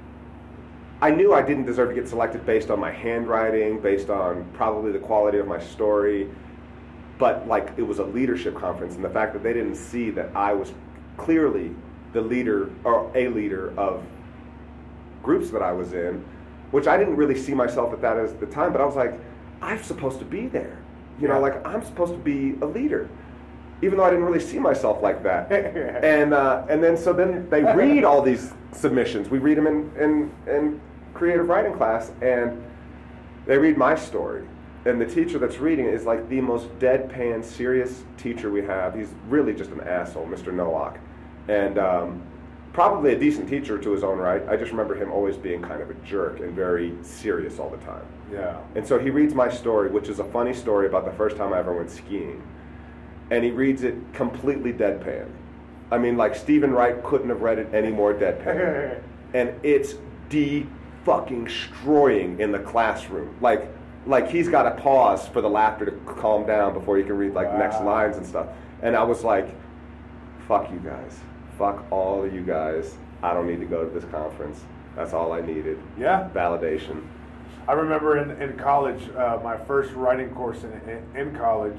I knew I didn't deserve to get selected based on my handwriting, based on probably the quality of my story, but like, it was a leadership conference, and the fact that they didn't see that I was clearly the leader, or a leader of groups that I was in, which I didn't really see myself at that as the time, but I was like, I'm supposed to be there. Like, I'm supposed to be a leader, even though I didn't really see myself like that. and then they read all these submissions. We read them in creative writing class, and they read my story. And the teacher that's reading it is like the most deadpan, serious teacher we have. He's really just an asshole, Mr. Nowak. And probably a decent teacher to his own right. I just remember him always being kind of a jerk and very serious all the time. Yeah. And so he reads my story, which is a funny story about the first time I ever went skiing. And he reads it completely deadpan. I mean, like, Stephen Wright couldn't have read it any more deadpan. And it's fucking destroying in the classroom. Like he's got to pause for the laughter to calm down before he can read next lines and stuff. And I was like, fuck you guys. Fuck all of you guys. I don't need to go to this conference. That's all I needed. Yeah. Validation. I remember in college, my first writing course in college,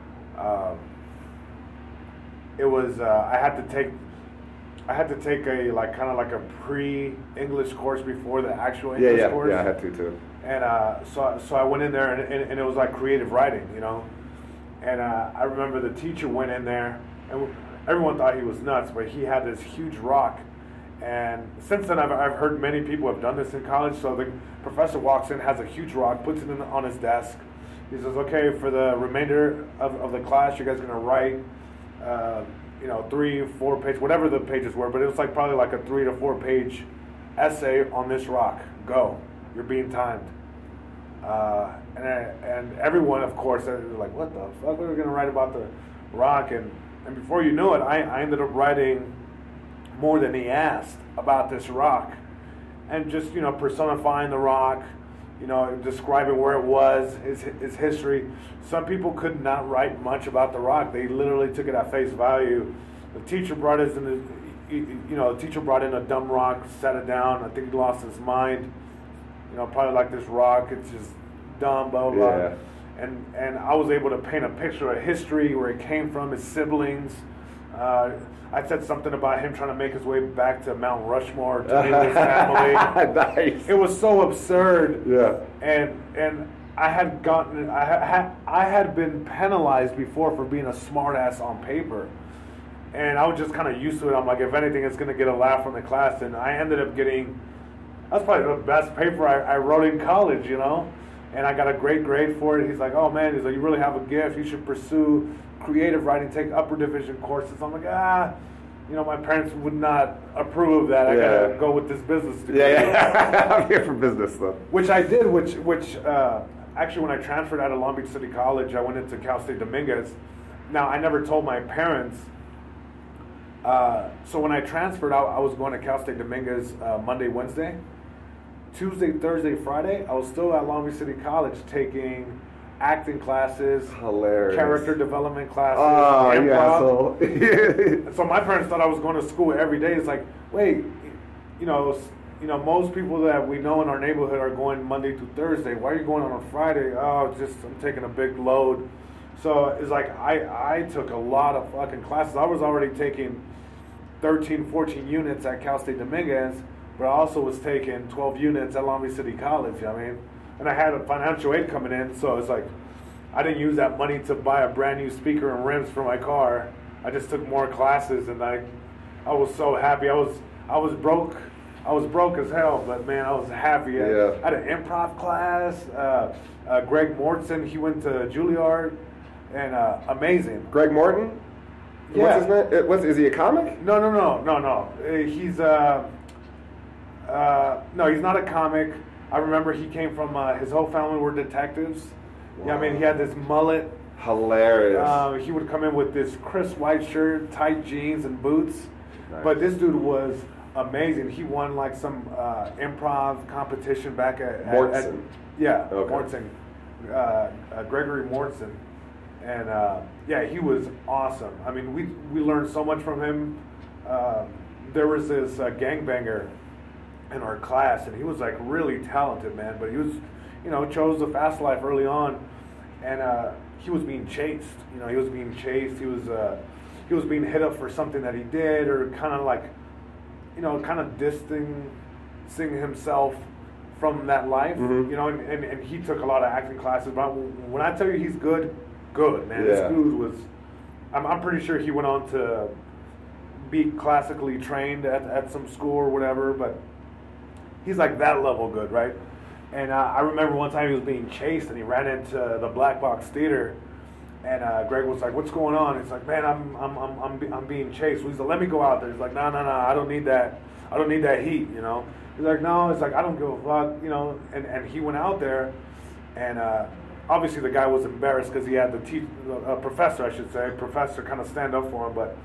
it was I had to take a kind of like a pre-English course before the actual English course. Yeah, I had to too. And so I went in there, and it was like creative writing, And I remember the teacher went in there, and everyone thought he was nuts, but he had this huge rock. And since then, I've heard many people have done this in college. So the professor walks in, has a huge rock, puts it on his desk. He says, "Okay, for the remainder of the class, you guys are going to write, 3 or 4 pages, whatever the pages were, but it was probably like a 3 to 4 page essay on this rock. Go, you're being timed." And everyone, of course, was like, "What the fuck? We're going to write about the rock?" And before you know it, I ended up writing more than he asked about this rock, and just personifying the rock, describing where it was, his history. Some people could not write much about the rock. They literally took it at face value. The teacher brought in a dumb rock, set it down. I think he lost his mind. Probably like, this rock, it's just dumb, blah, blah, yeah. blah. And I was able to paint a picture of history, where it came from, his siblings. I said something about him trying to make his way back to Mount Rushmore to meet his family. Nice. It was so absurd. Yeah. And I had been penalized before for being a smartass on paper. And I was just kind of used to it. I'm like, if anything, it's going to get a laugh from the class. And I ended up getting, that's probably the best paper I wrote in college, And I got a great grade for it. He's like, "Oh man," he's like, "you really have a gift. You should pursue creative writing, take upper division courses." I'm like, my parents would not approve of that. I gotta go with this business degree. Yeah. I'm here for business though. Which I did. Which actually, when I transferred out of Long Beach City College, I went into Cal State Dominguez. Now, I never told my parents. So when I transferred out, I was going to Cal State Dominguez Monday, Wednesday. Tuesday, Thursday, Friday, I was still at Long Beach City College taking acting classes, hilarious character development classes, improv. Yeah, so my parents thought I was going to school every day. It's like, wait, most people that we know in our neighborhood are going Monday through Thursday. Why are you going on a Friday? Oh, I'm taking a big load. So it's like I took a lot of fucking classes. I was already taking 13, 14 units at Cal State Dominguez, but I also was taking 12 units at Long Beach City College, you know what I mean? And I had a financial aid coming in, so it's like I didn't use that money to buy a brand new speaker and rims for my car. I just took more classes, and I was so happy. I was broke. I was broke as hell, but man, I was happy. Yeah. I had an improv class. Greg Mortensen, he went to Juilliard, and amazing. Greg Morton? Yeah. What's his name? Is he a comic? No. He's no, he's not a comic. I remember he came from his whole family were detectives. Wow. Yeah, I mean, he had this mullet. Hilarious. He would come in with this crisp white shirt, tight jeans, and boots. Nice. But this dude was amazing. He won like some improv competition back at Mortensen. Yeah, okay. Mortensen. Gregory Mortensen. And yeah, he was awesome. I mean, we learned so much from him. There was this gangbanger in our class, and he was like really talented, man. But he was, chose the fast life early on, and he was being chased. He was being chased. He was being hit up for something that he did, or kind of like, kind of distancing himself from that life. Mm-hmm. And he took a lot of acting classes. But when I tell you he's good, man. Yeah. This dude was. I'm pretty sure he went on to be classically trained at some school or whatever, but he's like that level good, right? And I remember one time he was being chased and he ran into the Black Box Theater, and Greg was like, "What's going on?" He's like, "Man, I'm being chased." He's like, "Let me go out there." He's like, "No, I don't need that. I don't need that heat, He's like, "No," it's like, "I don't give a fuck," And he went out there, and obviously the guy was embarrassed because he had the professor kind of stand up for him, but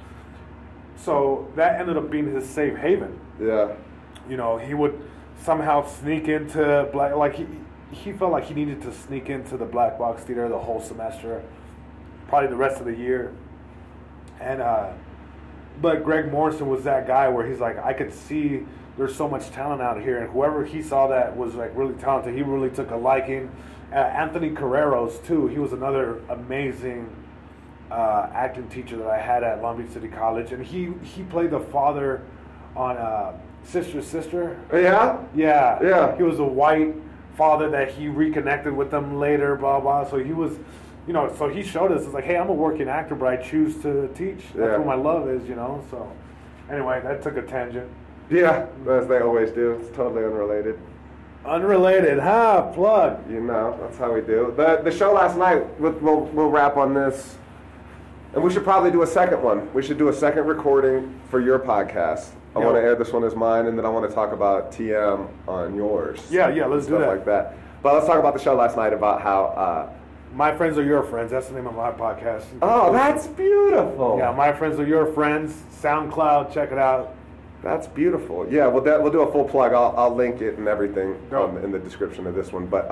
so that ended up being his safe haven. Yeah. He would somehow sneak into he felt like he needed to sneak into the Black Box Theater the whole semester, probably the rest of the year. And but Greg Morrison was that guy where he's like, I could see there's so much talent out here, and whoever he saw that was like really talented, he really took a liking. Anthony Carreros too, he was another amazing acting teacher that I had at Long Beach City College, and he played the father on Sister. Yeah? Yeah. He was a white father that he reconnected with them later, blah, blah. So he was, so he showed us, it's like, hey, I'm a working actor, but I choose to teach. That's where my love is, So anyway, that took a tangent. Yeah, as they always do. It's totally unrelated. Unrelated, plug. That's how we do. The show last night, we'll wrap on this. And we should probably do a second one. We should do a second recording for your podcast. I want to air this one as mine, and then I want to talk about TM on yours. Yeah, let's do that. Stuff like that. But let's talk about the show last night about how... My Friends Are Your Friends. That's the name of my podcast. Oh, that's beautiful. Yeah, My Friends Are Your Friends. SoundCloud, check it out. That's beautiful. Yeah, we'll do a full plug. I'll link it and everything in the description of this one. But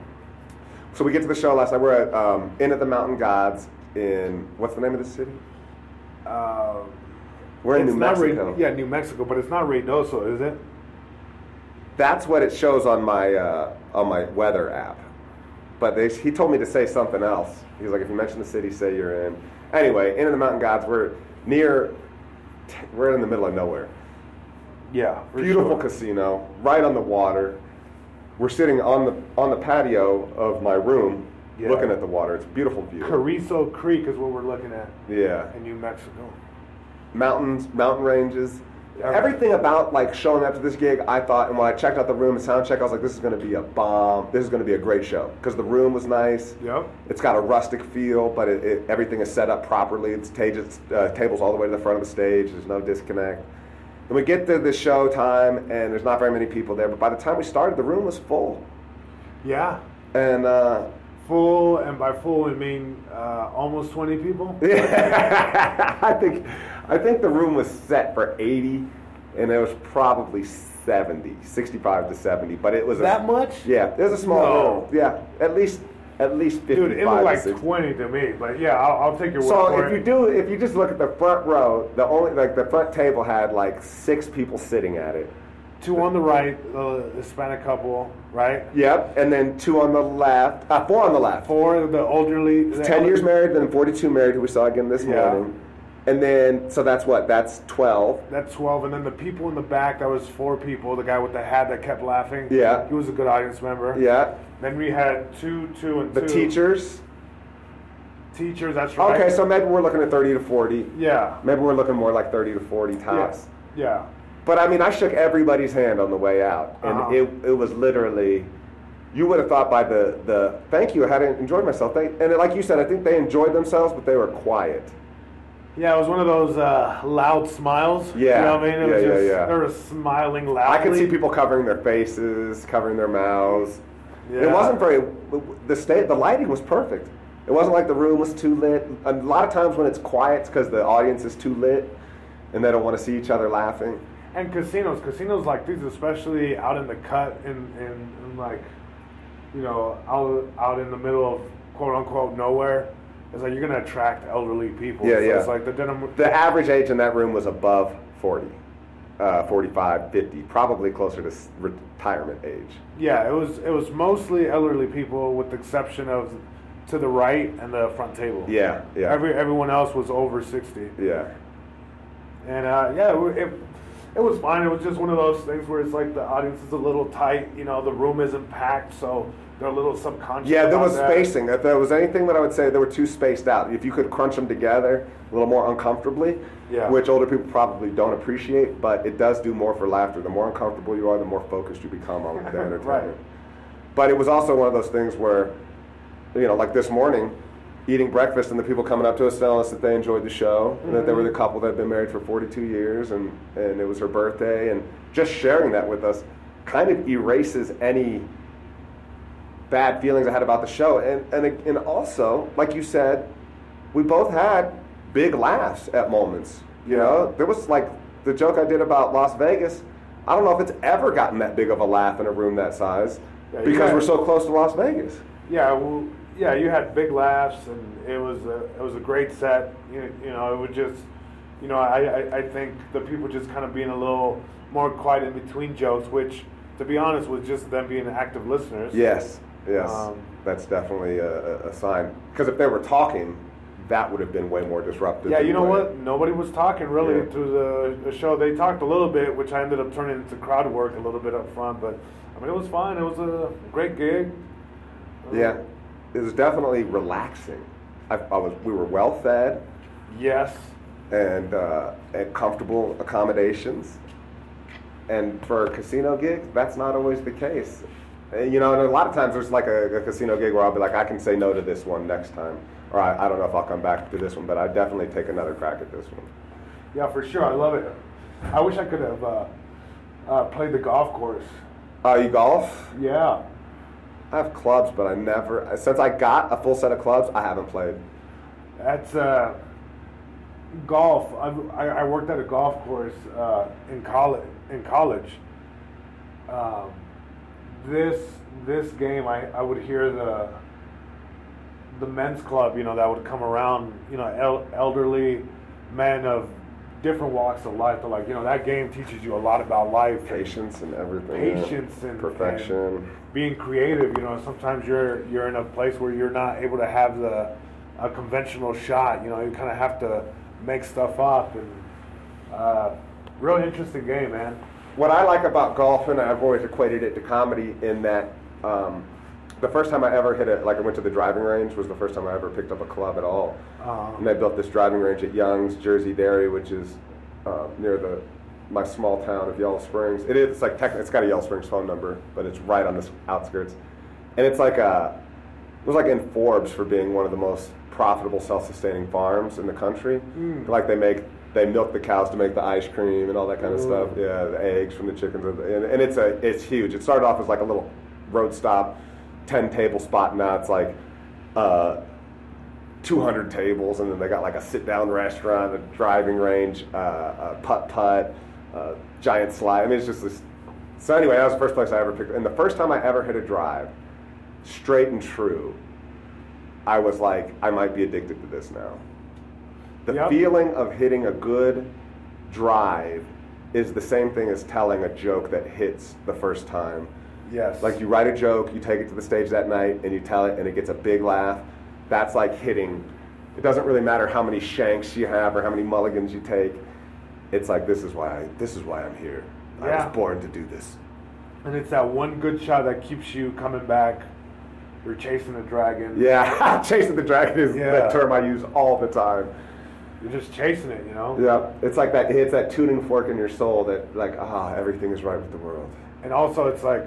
so we get to the show last night. We're at Inn at the Mountain Gods in... What's the name of the city? We're in New Mexico. New Mexico, but it's not Reynosa, is it? That's what it shows on my weather app. But he told me to say something else. He was like, if you mention the city, say you're in. Anyway, Inn of the Mountain Gods, we're in the middle of nowhere. Yeah, beautiful casino, right on the water. We're sitting on the patio of my room, looking at the water. It's a beautiful view. Carrizo Creek is what we're looking at. Yeah. In New Mexico. Mountains, mountain ranges, Everything about like showing up to this gig, I thought, and when I checked out the room and sound check, I was like, this is going to be a bomb. This is going to be a great show because the room was nice. Yep. It's got a rustic feel, but everything is set up properly. It's tables all the way to the front of the stage. There's no disconnect. And we get to the show time, and there's not very many people there. But by the time we started, the room was full. Yeah. And full, and by full I mean almost 20 people. Yeah. I think the room was set for 80, and it was probably 70, 65 to 70. But it was that much? Yeah, it was a small room. Yeah, at least 55. Dude, it looked like 60. 20 to me. But yeah, I'll take your word for it. So if you just look at the front row, the front table had like 6 people sitting at it. 2 on the right, the Hispanic couple, right? Yep, and then 2 on the left. 4 on the left. 4, the elderly. 10 years married, then 42 married, who we saw again this morning. And then, so that's what? That's 12. That's 12, and then the people in the back, that was 4 people. The guy with the hat that kept laughing. Yeah. He was a good audience member. Yeah. Then we had 2, and 2. The teachers. Teachers, that's right. Okay, so maybe we're looking at 30 to 40. Yeah. Maybe we're looking more like 30 to 40 tops. Yeah. But I mean, I shook everybody's hand on the way out, and it was literally, you would have thought by the thank you, I had enjoyed myself. And like you said, I think they enjoyed themselves, but they were quiet. Yeah, it was one of those loud smiles. Yeah. You know what I mean? It was Yeah. They were smiling loudly. I could see people covering their faces, covering their mouths. Yeah. It wasn't the lighting was perfect. It wasn't like the room was too lit. A lot of times when it's quiet, it's because the audience is too lit, and they don't want to see each other laughing. And casinos like these, especially out in the cut, in like, you know, out in the middle of quote unquote nowhere, it's like you're gonna attract elderly people. Yeah, so yeah. It's like the average age in that room was above 40, 45, 50, probably closer to retirement age. Yeah, it was mostly elderly people, with the exception of to the right and the front table. Yeah. Everyone else was over 60. Yeah. And it was fine. It was just one of those things where it's like the audience is a little tight. You know, the room isn't packed, so they're a little subconscious. Yeah, there about was that. spacing. If there was anything that I would say, they were too spaced out. If you could crunch them together a little more uncomfortably, which older people probably don't appreciate, but it does do more for laughter. The more uncomfortable you are, the more focused you become on the entertainment. Right. But it was also one of those things where, you know, like this morning, eating breakfast and the people coming up to us telling us that they enjoyed the show, and that they were the couple that had been married for 42 years, and it was her birthday, and just sharing that with us kind of erases any bad feelings I had about the show. And also, like you said, we both had big laughs at moments. You know, there was like the joke I did about Las Vegas. I don't know if it's ever gotten that big of a laugh in a room that size because we're so close to Las Vegas. Yeah, well, yeah, you had big laughs, and it was a great set. You know, it would just, you know, I think the people just kind of being a little more quiet in between jokes, which, to be honest, was just them being active listeners. Yes, that's definitely a sign. Because if they were talking, that would have been way more disruptive. Yeah, you know what? Nobody was talking really through the show. They talked a little bit, which I ended up turning into crowd work a little bit up front. But I mean, it was fine. It was a great gig. Yeah. It was definitely relaxing. We were well fed. Yes. And comfortable accommodations. And for a casino gig, that's not always the case. And, you know, and a lot of times there's like a casino gig where I'll be like, I can say no to this one next time. Or I don't know if I'll come back to this one, but I definitely take another crack at this one. Yeah, for sure. I love it. I wish I could have played the golf course. You golf? Yeah. I have clubs, but I never, since I got a full set of clubs, I haven't played. That's golf. I worked at a golf course in college. This game, I would hear the men's club, you know, that would come around, you know, elderly men of different walks of life. They're like, you know, that game teaches you a lot about life, patience and everything, and perfection, and being creative. You know, sometimes you're in a place where you're not able to have a conventional shot. You know, you kind of have to make stuff up, and real interesting game, man. What I like about golf, and I've always equated it to comedy, in that the first time I ever I went to the driving range, was the first time I ever picked up a club at all. And they built this driving range at Young's, Jersey Dairy, which is near my small town of Yellow Springs. It's like it's got a Yellow Springs phone number, but it's right on the outskirts. And it's like it was like in Forbes for being one of the most profitable self-sustaining farms in the country. Like they milk the cows to make the ice cream and all that kind of stuff. Yeah, the eggs from the chickens, and it's huge. It started off as like a little road stop, 10-table spot. Now it's like 200 tables, and then they got like a sit-down restaurant, a driving range, a putt-putt, giant slide. I mean, it's just this. So anyway, that was the first place I ever picked. And the first time I ever hit a drive, straight and true, I was like, I might be addicted to this now. The feeling of hitting a good drive is the same thing as telling a joke that hits the first time. Yes. Like you write a joke, you take it to the stage that night, and you tell it, and it gets a big laugh. That's like hitting. It doesn't really matter how many shanks you have or how many mulligans you take. It's like, this is why I'm here. I was born to do this. And it's that one good shot that keeps you coming back. You're chasing the dragon. Yeah, chasing the dragon is that term I use all the time. You're just chasing it, you know? Yeah, it's like that. It's that tuning fork in your soul that, like, everything is right with the world. And also, it's like,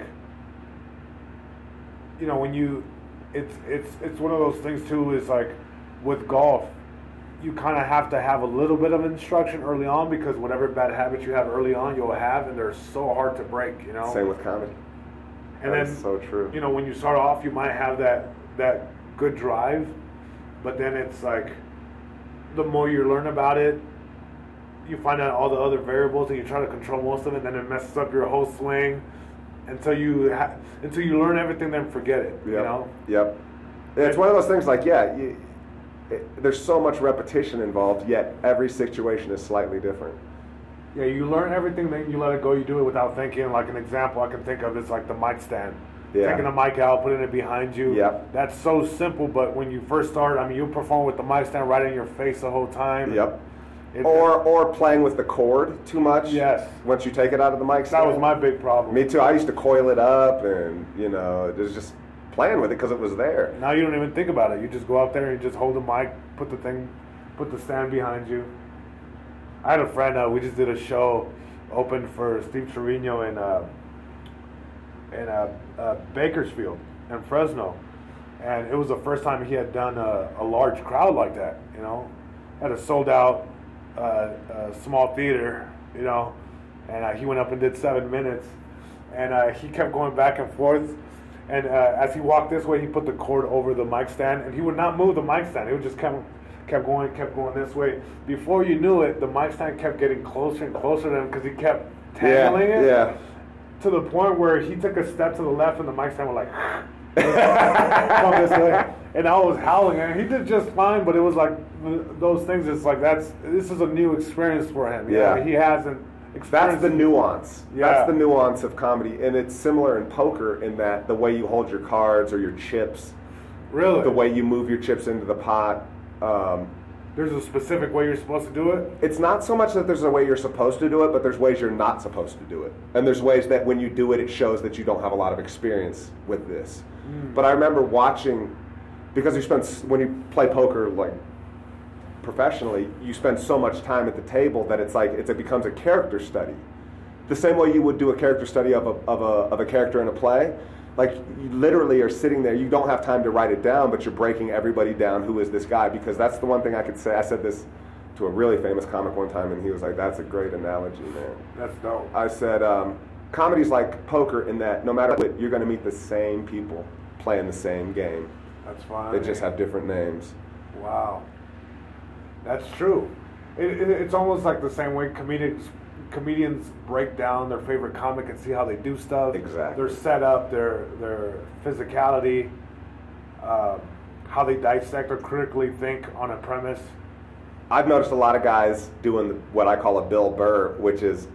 you know, when you, it's one of those things too. Is like with golf, you kind of have to have a little bit of instruction early on because whatever bad habits you have early on, you'll have, and they're so hard to break. You know. Same with comedy. And That's so true. You know, when you start off, you might have that good drive, but then it's like, the more you learn about it, you find out all the other variables, and you try to control most of it. Then it messes up your whole swing until you learn everything. Then forget it. Yep. You know. Yep. It's one of those things. Like, there's so much repetition involved, yet every situation is slightly different. Yeah, you learn everything, then you let it go. You do it without thinking. Like an example I can think of is like the mic stand. Yeah. Taking the mic out, putting it behind you. Yep. That's so simple, but when you first start, I mean, you perform with the mic stand right in your face the whole time. Yep. Or playing with the cord too much. Yes. Once you take it out of the mic stand. That was my big problem. Me too. I used to coil it up, and it was just playing with it because it was there. Now you don't even think about it. You just go out there and you just hold the mic, put the stand behind you. I had a friend. We just did a show, opened for Steve Trevino in Bakersfield and Fresno, and it was the first time he had done a large crowd like that. You know, had a sold out small theater. You know, and he went up and did 7 minutes, and he kept going back and forth. And as he walked this way, he put the cord over the mic stand, and he would not move the mic stand. He would just kept going this way. Before you knew it, the mic stand kept getting closer and closer to him because he kept tangling it. Yeah. To the point where he took a step to the left, and the mic stand was like, come this way. And I was howling, and he did just fine. But it was like those things. It's like this is a new experience for him. Yeah. He hasn't. That's the nuance. Yeah. That's the nuance of comedy, and it's similar in poker in that the way you hold your cards or your chips, really, the way you move your chips into the pot. There's a specific way you're supposed to do it? It's not so much that there's a way you're supposed to do it, but there's ways you're not supposed to do it. And there's ways that when you do it, it shows that you don't have a lot of experience with this. But I remember watching, because when you play poker, like, professionally, you spend so much time at the table that it becomes a character study. The same way you would do a character study of a character in a play. Like, you literally are sitting there, you don't have time to write it down, but you're breaking everybody down. Who is this guy? Because that's the one thing I could say. I said this to a really famous comic one time, and he was like, that's a great analogy, man. That's dope. I said, comedy's like poker in that no matter what, you're going to meet the same people playing the same game. That's fine. They just have different names. Wow. That's true. It's almost like the same way comedians break down their favorite comic and see how they do stuff. Exactly. Their setup, their physicality, how they dissect or critically think on a premise. I've noticed a lot of guys doing what I call a Bill Burr, which is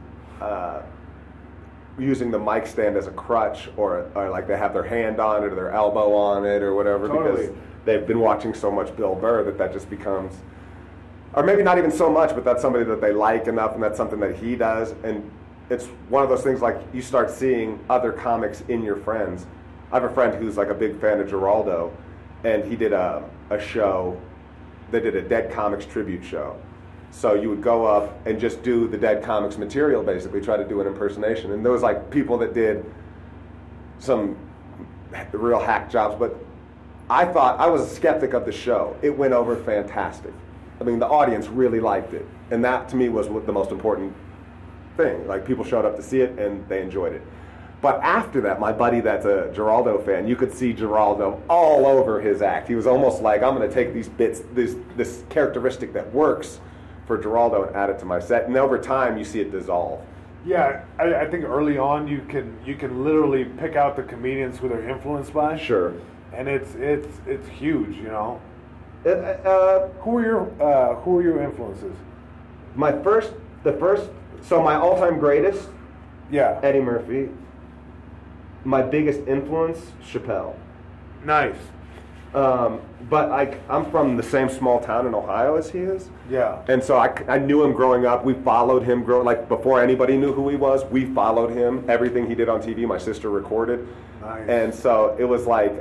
using the mic stand as a crutch, or like they have their hand on it or their elbow on it or whatever, totally. Because they've been watching so much Bill Burr that just becomes, or maybe not even so much, but that's somebody that they like enough, and that's something that he does. And it's one of those things, like, you start seeing other comics in your friends. I have a friend who's like a big fan of Geraldo, and he did a show. They did a Dead Comics tribute show, So you would go up and just do the Dead Comics material, basically, try to do an impersonation. And there was like people that did some real hack jobs, but I was a skeptic of the show. It went over fantastic. I mean, the audience really liked it. And that, to me, was the most important thing. Like, people showed up to see it, and they enjoyed it. But after that, my buddy that's a Geraldo fan, you could see Geraldo all over his act. He was almost like, I'm going to take these bits, this characteristic that works for Geraldo and add it to my set. And over time, you see it dissolve. Yeah, I think early on you can literally pick out the comedians who they're influenced by. Sure. And it's huge, you know. Who are your influences? So my all-time greatest, yeah, Eddie Murphy. My biggest influence, Chappelle. Nice. But I'm from the same small town in Ohio as he is. Yeah. And so I knew him growing up. We followed him like before anybody knew who he was. We followed him. Everything he did on TV, my sister recorded. Nice. And so it was like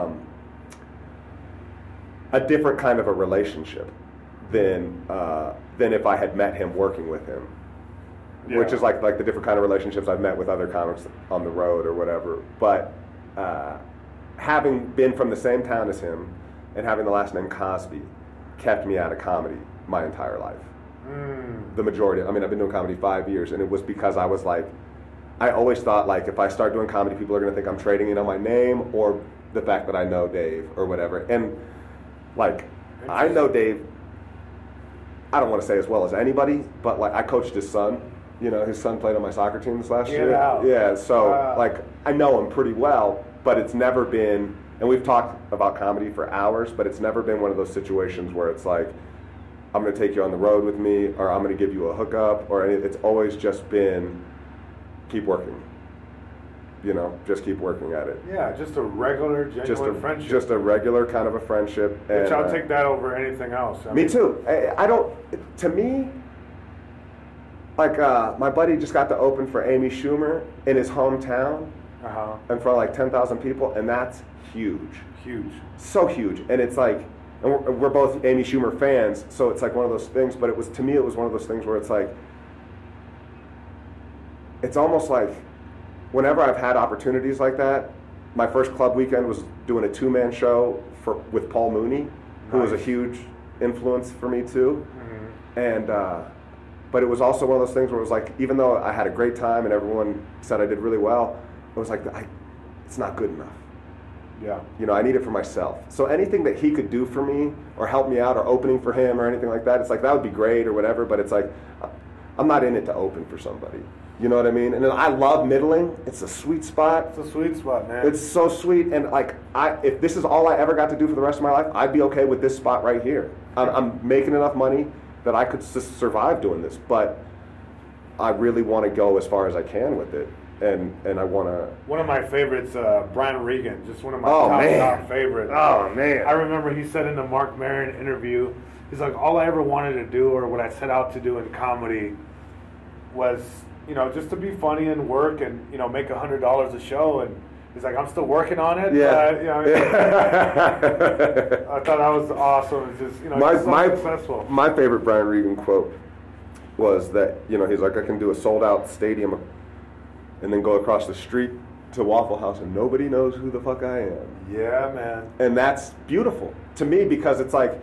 a different kind of a relationship than if I had met him working with him. Yeah. Which is like the different kind of relationships I've met with other comics on the road or whatever. But having been from the same town as him and having the last name Cosby kept me out of comedy my entire life. The majority. I mean, I've been doing comedy 5 years, and it was because I was like, I always thought like if I start doing comedy, people are going to think I'm trading in on my name or the fact that I know Dave or whatever. And like, I know Dave, I don't want to say as well as anybody, but like I coached his son. You know, his son played on my soccer team this last year. Yeah, so like I know him pretty well, but it's never been, and we've talked about comedy for hours, but it's never been one of those situations where it's like, I'm going to take you on the road with me, or I'm going to give you a hookup, or anything. It's always just been, keep working. You know, just keep working at it. Yeah, just a regular, genuine friendship. Just a regular kind of a friendship. Which I'll take that over anything else. Me too. I don't, to me, like my buddy just got to open for Amy Schumer in his hometown, in front of like 10,000 people, and that's huge. Huge. So huge. And it's like, and we're both Amy Schumer fans, so it's like one of those things, but to me it was one of those things where it's like, it's almost like, whenever I've had opportunities like that, my first club weekend was doing a 2-man show with Paul Mooney, who was a huge influence for me too. Mm-hmm. And but it was also one of those things where it was like, even though I had a great time and everyone said I did really well, it was like, it's not good enough. Yeah. You know, I need it for myself. So anything that he could do for me or help me out or opening for him or anything like that, it's like, that would be great or whatever, but it's like, I'm not in it to open for somebody. You know what I mean? And then I love middling. It's a sweet spot. It's a sweet spot, man. It's so sweet. And like, if this is all I ever got to do for the rest of my life, I'd be okay with this spot right here. I'm making enough money that I could just survive doing this, but I really want to go as far as I can with it, and I want to. One of my favorites, Brian Regan, just one of my top favorites. Oh man! I remember he said in the Mark Maron interview, he's like, all I ever wanted to do, or what I set out to do in comedy, was just to be funny and work and make $100 a show, and he's like, I'm still working on it. Yeah. I thought that was awesome. It's just, successful. My favorite Brian Regan quote was that, he's like, I can do a sold-out stadium and then go across the street to Waffle House and nobody knows who the fuck I am. Yeah, man. And that's beautiful to me because it's like,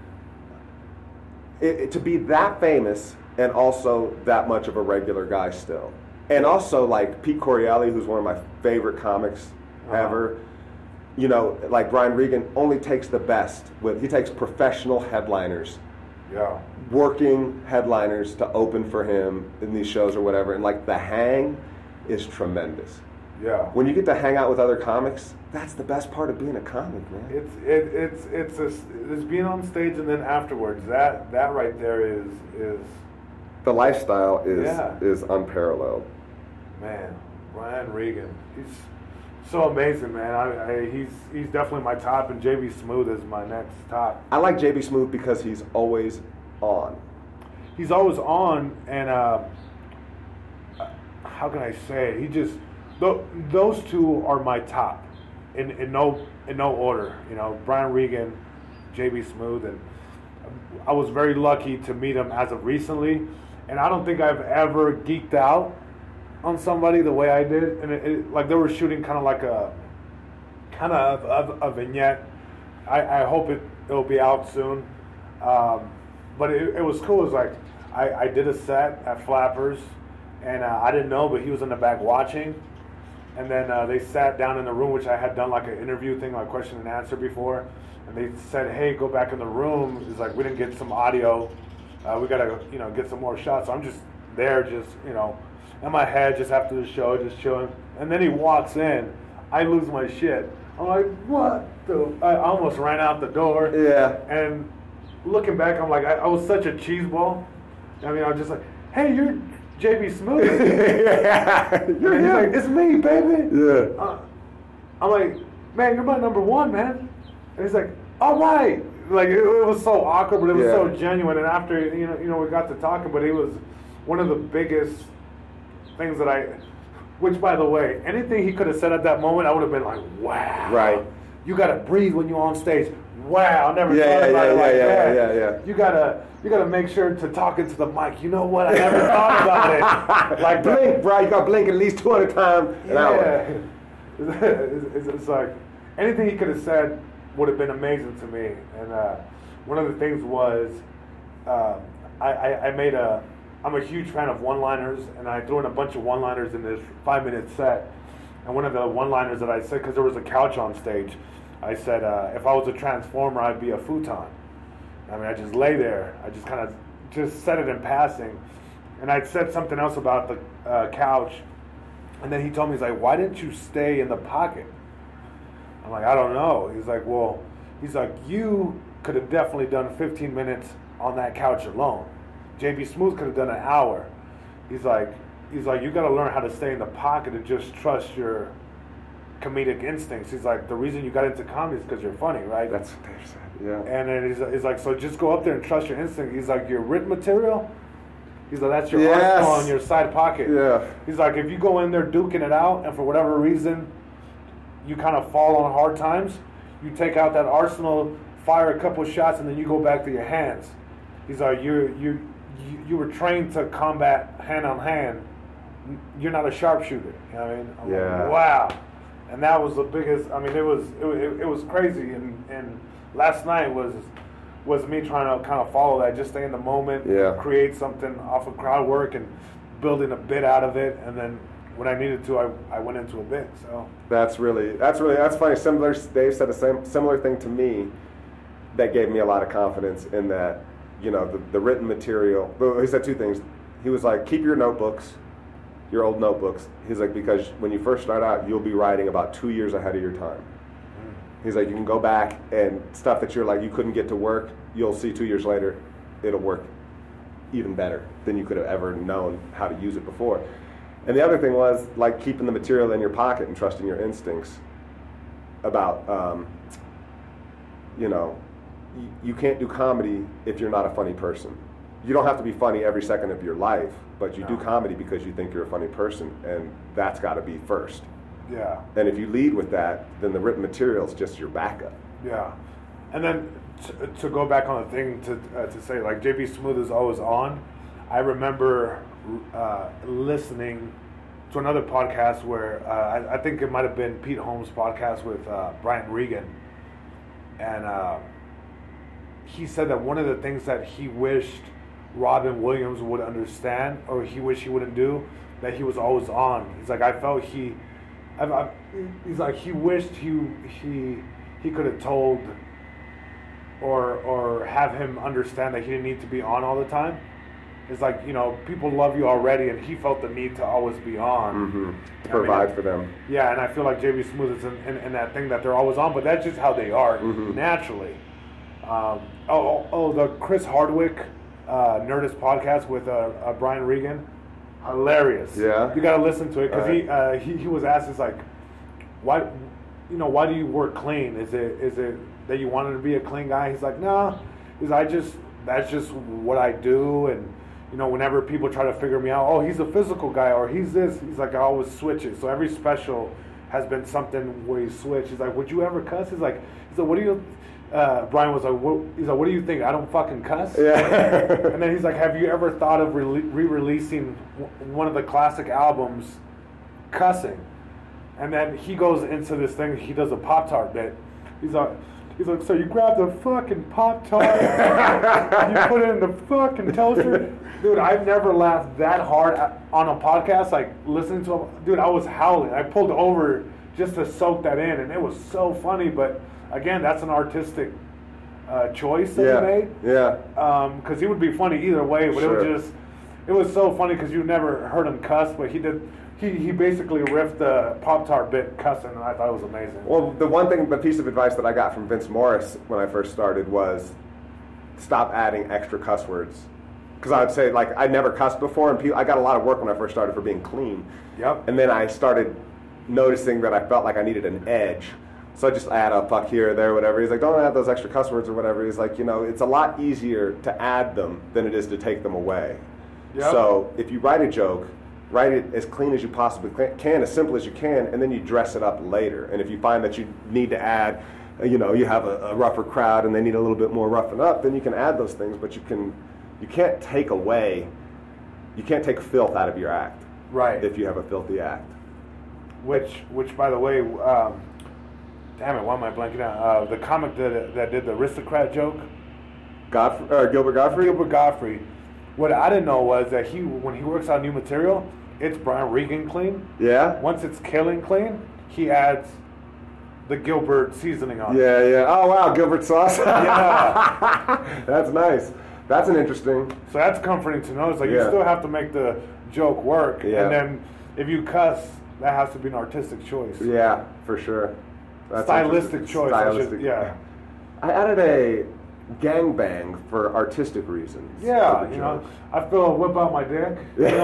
to be that famous and also that much of a regular guy still. And also, like, Pete Correale, who's one of my favorite comics ever, like Brian Regan only takes the best. He takes professional headliners, working headliners to open for him in these shows or whatever. And, like, the hang is tremendous. Yeah. When you get to hang out with other comics, that's the best part of being a comic, man. It's being on stage and then afterwards. That right there is the lifestyle is unparalleled. Man, Brian Regan, he's so amazing, man. He's definitely my top, and JB Smoove is my next top. I like JB Smoove because he's always on. He's always on, and how can I say it? Those two are my top, in no order. Brian Regan, JB Smoove, and I was very lucky to meet him as of recently, and I don't think I've ever geeked out on somebody the way I did. And like they were shooting kind of like a vignette. I hope it'll be out soon. But it was cool. It was like I did a set at Flappers, and I didn't know, but he was in the back watching. And then they sat down in the room, which I had done like an interview thing, like question and answer before. And they said, "Hey, go back in the room." It's like we didn't get some audio. We gotta, get some more shots. So I'm just there, just in my head, just after the show, just chilling. And then he walks in. I lose my shit. I'm like, what? I almost ran out the door. Yeah. And looking back, I'm like, I was such a cheeseball. I mean, I was just like, "Hey, you're JB Smoove." Yeah. You're he's like, "It's me, baby." Yeah. I'm like, "Man, you're my number one, man." And he's like, "All right." Like it was so awkward, but it was so genuine. And after we got to talking, but it was one of the biggest things that which by the way, anything he could have said at that moment, I would have been like, "Wow, right, you got to breathe when you're on stage." Wow, I never thought about it like that. Yeah. You gotta make sure to talk into the mic. You know what? I never thought about it. Like blink, bro. You got to blink at least 200 times an hour. It's like anything he could have said would have been amazing to me. And one of the things was I'm a huge fan of one-liners, and I threw in a bunch of one-liners in this 5-minute set. And one of the one-liners that I said, because there was a couch on stage, I said, if I was a transformer, I'd be a futon. I mean, I just lay there. I just kind of just said it in passing. And I'd said something else about the couch. And then he told me, he's like, "Why didn't you stay in the pocket?" I'm like, "I don't know." He's like, "You could have definitely done 15 minutes on that couch alone. JB Smoove could have done an hour." He's like, you got to learn how to stay in the pocket and just trust your comedic instincts. He's like, the reason you got into comedy is because you're funny, right? That's what they said, yeah. And then he's like, so just go up there and trust your instinct. He's like, your written material, he's like, that's your arsenal in your side pocket. Yeah. He's like, if you go in there duking it out and for whatever reason you kind of fall on hard times, you take out that arsenal, fire a couple shots, and then you go back to your hands. He's like, you were trained to combat hand on hand. You're not a sharpshooter. You know what I mean? I'm like, wow. And that was the biggest. I mean, it was crazy. And last night was me trying to kind of follow that, just stay in the moment, create something off of crowd work and building a bit out of it. And then when I needed to, I went into a bit. So that's funny. Dave said the similar thing to me. That gave me a lot of confidence in that. The written material. He said two things. He was like, keep your notebooks, your old notebooks. He's like, because when you first start out, you'll be writing about 2 years ahead of your time. He's like, you can go back and stuff that you're like, you couldn't get to work, you'll see 2 years later, it'll work even better than you could have ever known how to use it before. And the other thing was like keeping the material in your pocket and trusting your instincts about, you can't do comedy if you're not a funny person. You don't have to be funny every second of your life, but you do comedy because you think you're a funny person, and that's got to be first. Yeah. And if you lead with that, then the written material is just your backup. Yeah. And then to go back on the thing to say, like, JB Smoove is always on. I remember listening to another podcast where I think it might have been Pete Holmes' podcast with Brian Regan, and he said that one of the things that he wished Robin Williams would understand, or he wished he wouldn't do, that he was always on. He's like, I felt he's like, he wished he could have told or have him understand that he didn't need to be on all the time. It's like, people love you already, and he felt the need to always be on. To provide for them. Yeah, and I feel like JB Smoove is in that thing that they're always on, but that's just how they are naturally. The Chris Hardwick Nerdist podcast with Brian Regan, hilarious. Yeah, you got to listen to it because he was asked, it's like, why do you work clean? Is it that you wanted to be a clean guy? He's like, no, that's just what I do, and whenever people try to figure me out, oh, he's a physical guy or he's this, he's like, I always switch it. So every special has been something where he switched. He's like, would you ever cuss? He's like, what do you? Brian was like, he's like, what do you think? I don't fucking cuss? Yeah. And then he's like, have you ever thought of re-releasing one of the classic albums cussing? And then he goes into this thing, he does a Pop-Tart bit. He's like, so you grab the fucking Pop-Tart, you put it in the fucking toaster. Dude, I've never laughed that hard on a podcast, like listening to him. Dude, I was howling. I pulled over just to soak that in, and it was so funny. But again, that's an artistic choice that he made. Yeah. Because he would be funny either way, but Sure. it was so funny because you never heard him cuss, but he did. He basically riffed the Pop-Tart bit cussing, and I thought it was amazing. Well, the piece of advice that I got from Vince Morris when I first started was stop adding extra cuss words. Because I would say, like, I never cussed before, and I got a lot of work when I first started for being clean. Yep. And then I started noticing that I felt like I needed an edge. So I just add a fuck here or there, whatever. He's like, don't add those extra cuss words or whatever. He's like, it's a lot easier to add them than it is to take them away. Yep. So if you write a joke, write it as clean as you possibly can, as simple as you can, and then you dress it up later. And if you find that you need to add, you have a rougher crowd and they need a little bit more roughing up, then you can add those things, but you can't take filth out of your act. Right. If you have a filthy act. Which by the way, damn it, why am I blanking out? The comic that did the aristocrat joke, Gilbert Gottfried? Gilbert Gottfried. What I didn't know was that when he works on new material, it's Brian Regan clean. Yeah? Once it's Killing clean, he adds the Gilbert seasoning on it. Yeah. Oh, wow, Gilbert sauce? Yeah. That's nice. That's an interesting... So that's comforting to know. It's like you still have to make the joke work. Yeah. And then if you cuss, that has to be an artistic choice. Yeah, for sure. That's stylistic choice. Stylistic. I added a gangbang for artistic reasons. Yeah, I feel a whip out my dick.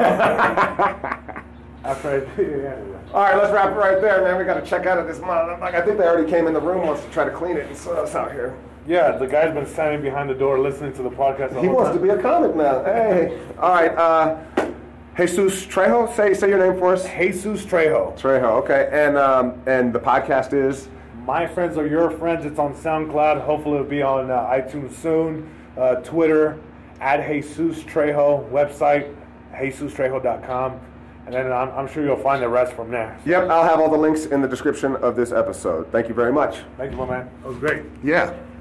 After anyway. All right, let's wrap it right there, man. We got to check out of this month. I think they already came in the room once to try to clean it and saw us out here. Yeah, the guy's been standing behind the door listening to the podcast. He wants to be a comic now. Hey. All right. Jesus Trejo, say your name for us. Jesus Trejo. Trejo, okay. And the podcast is? My Friends Are Your Friends. It's on SoundCloud. Hopefully it'll be on iTunes soon. Twitter, @Jesus Trejo. Website, JesusTrejo.com. And then I'm sure you'll find the rest from there. Yep, I'll have all the links in the description of this episode. Thank you very much. Thank you, my man. That was great. Yeah.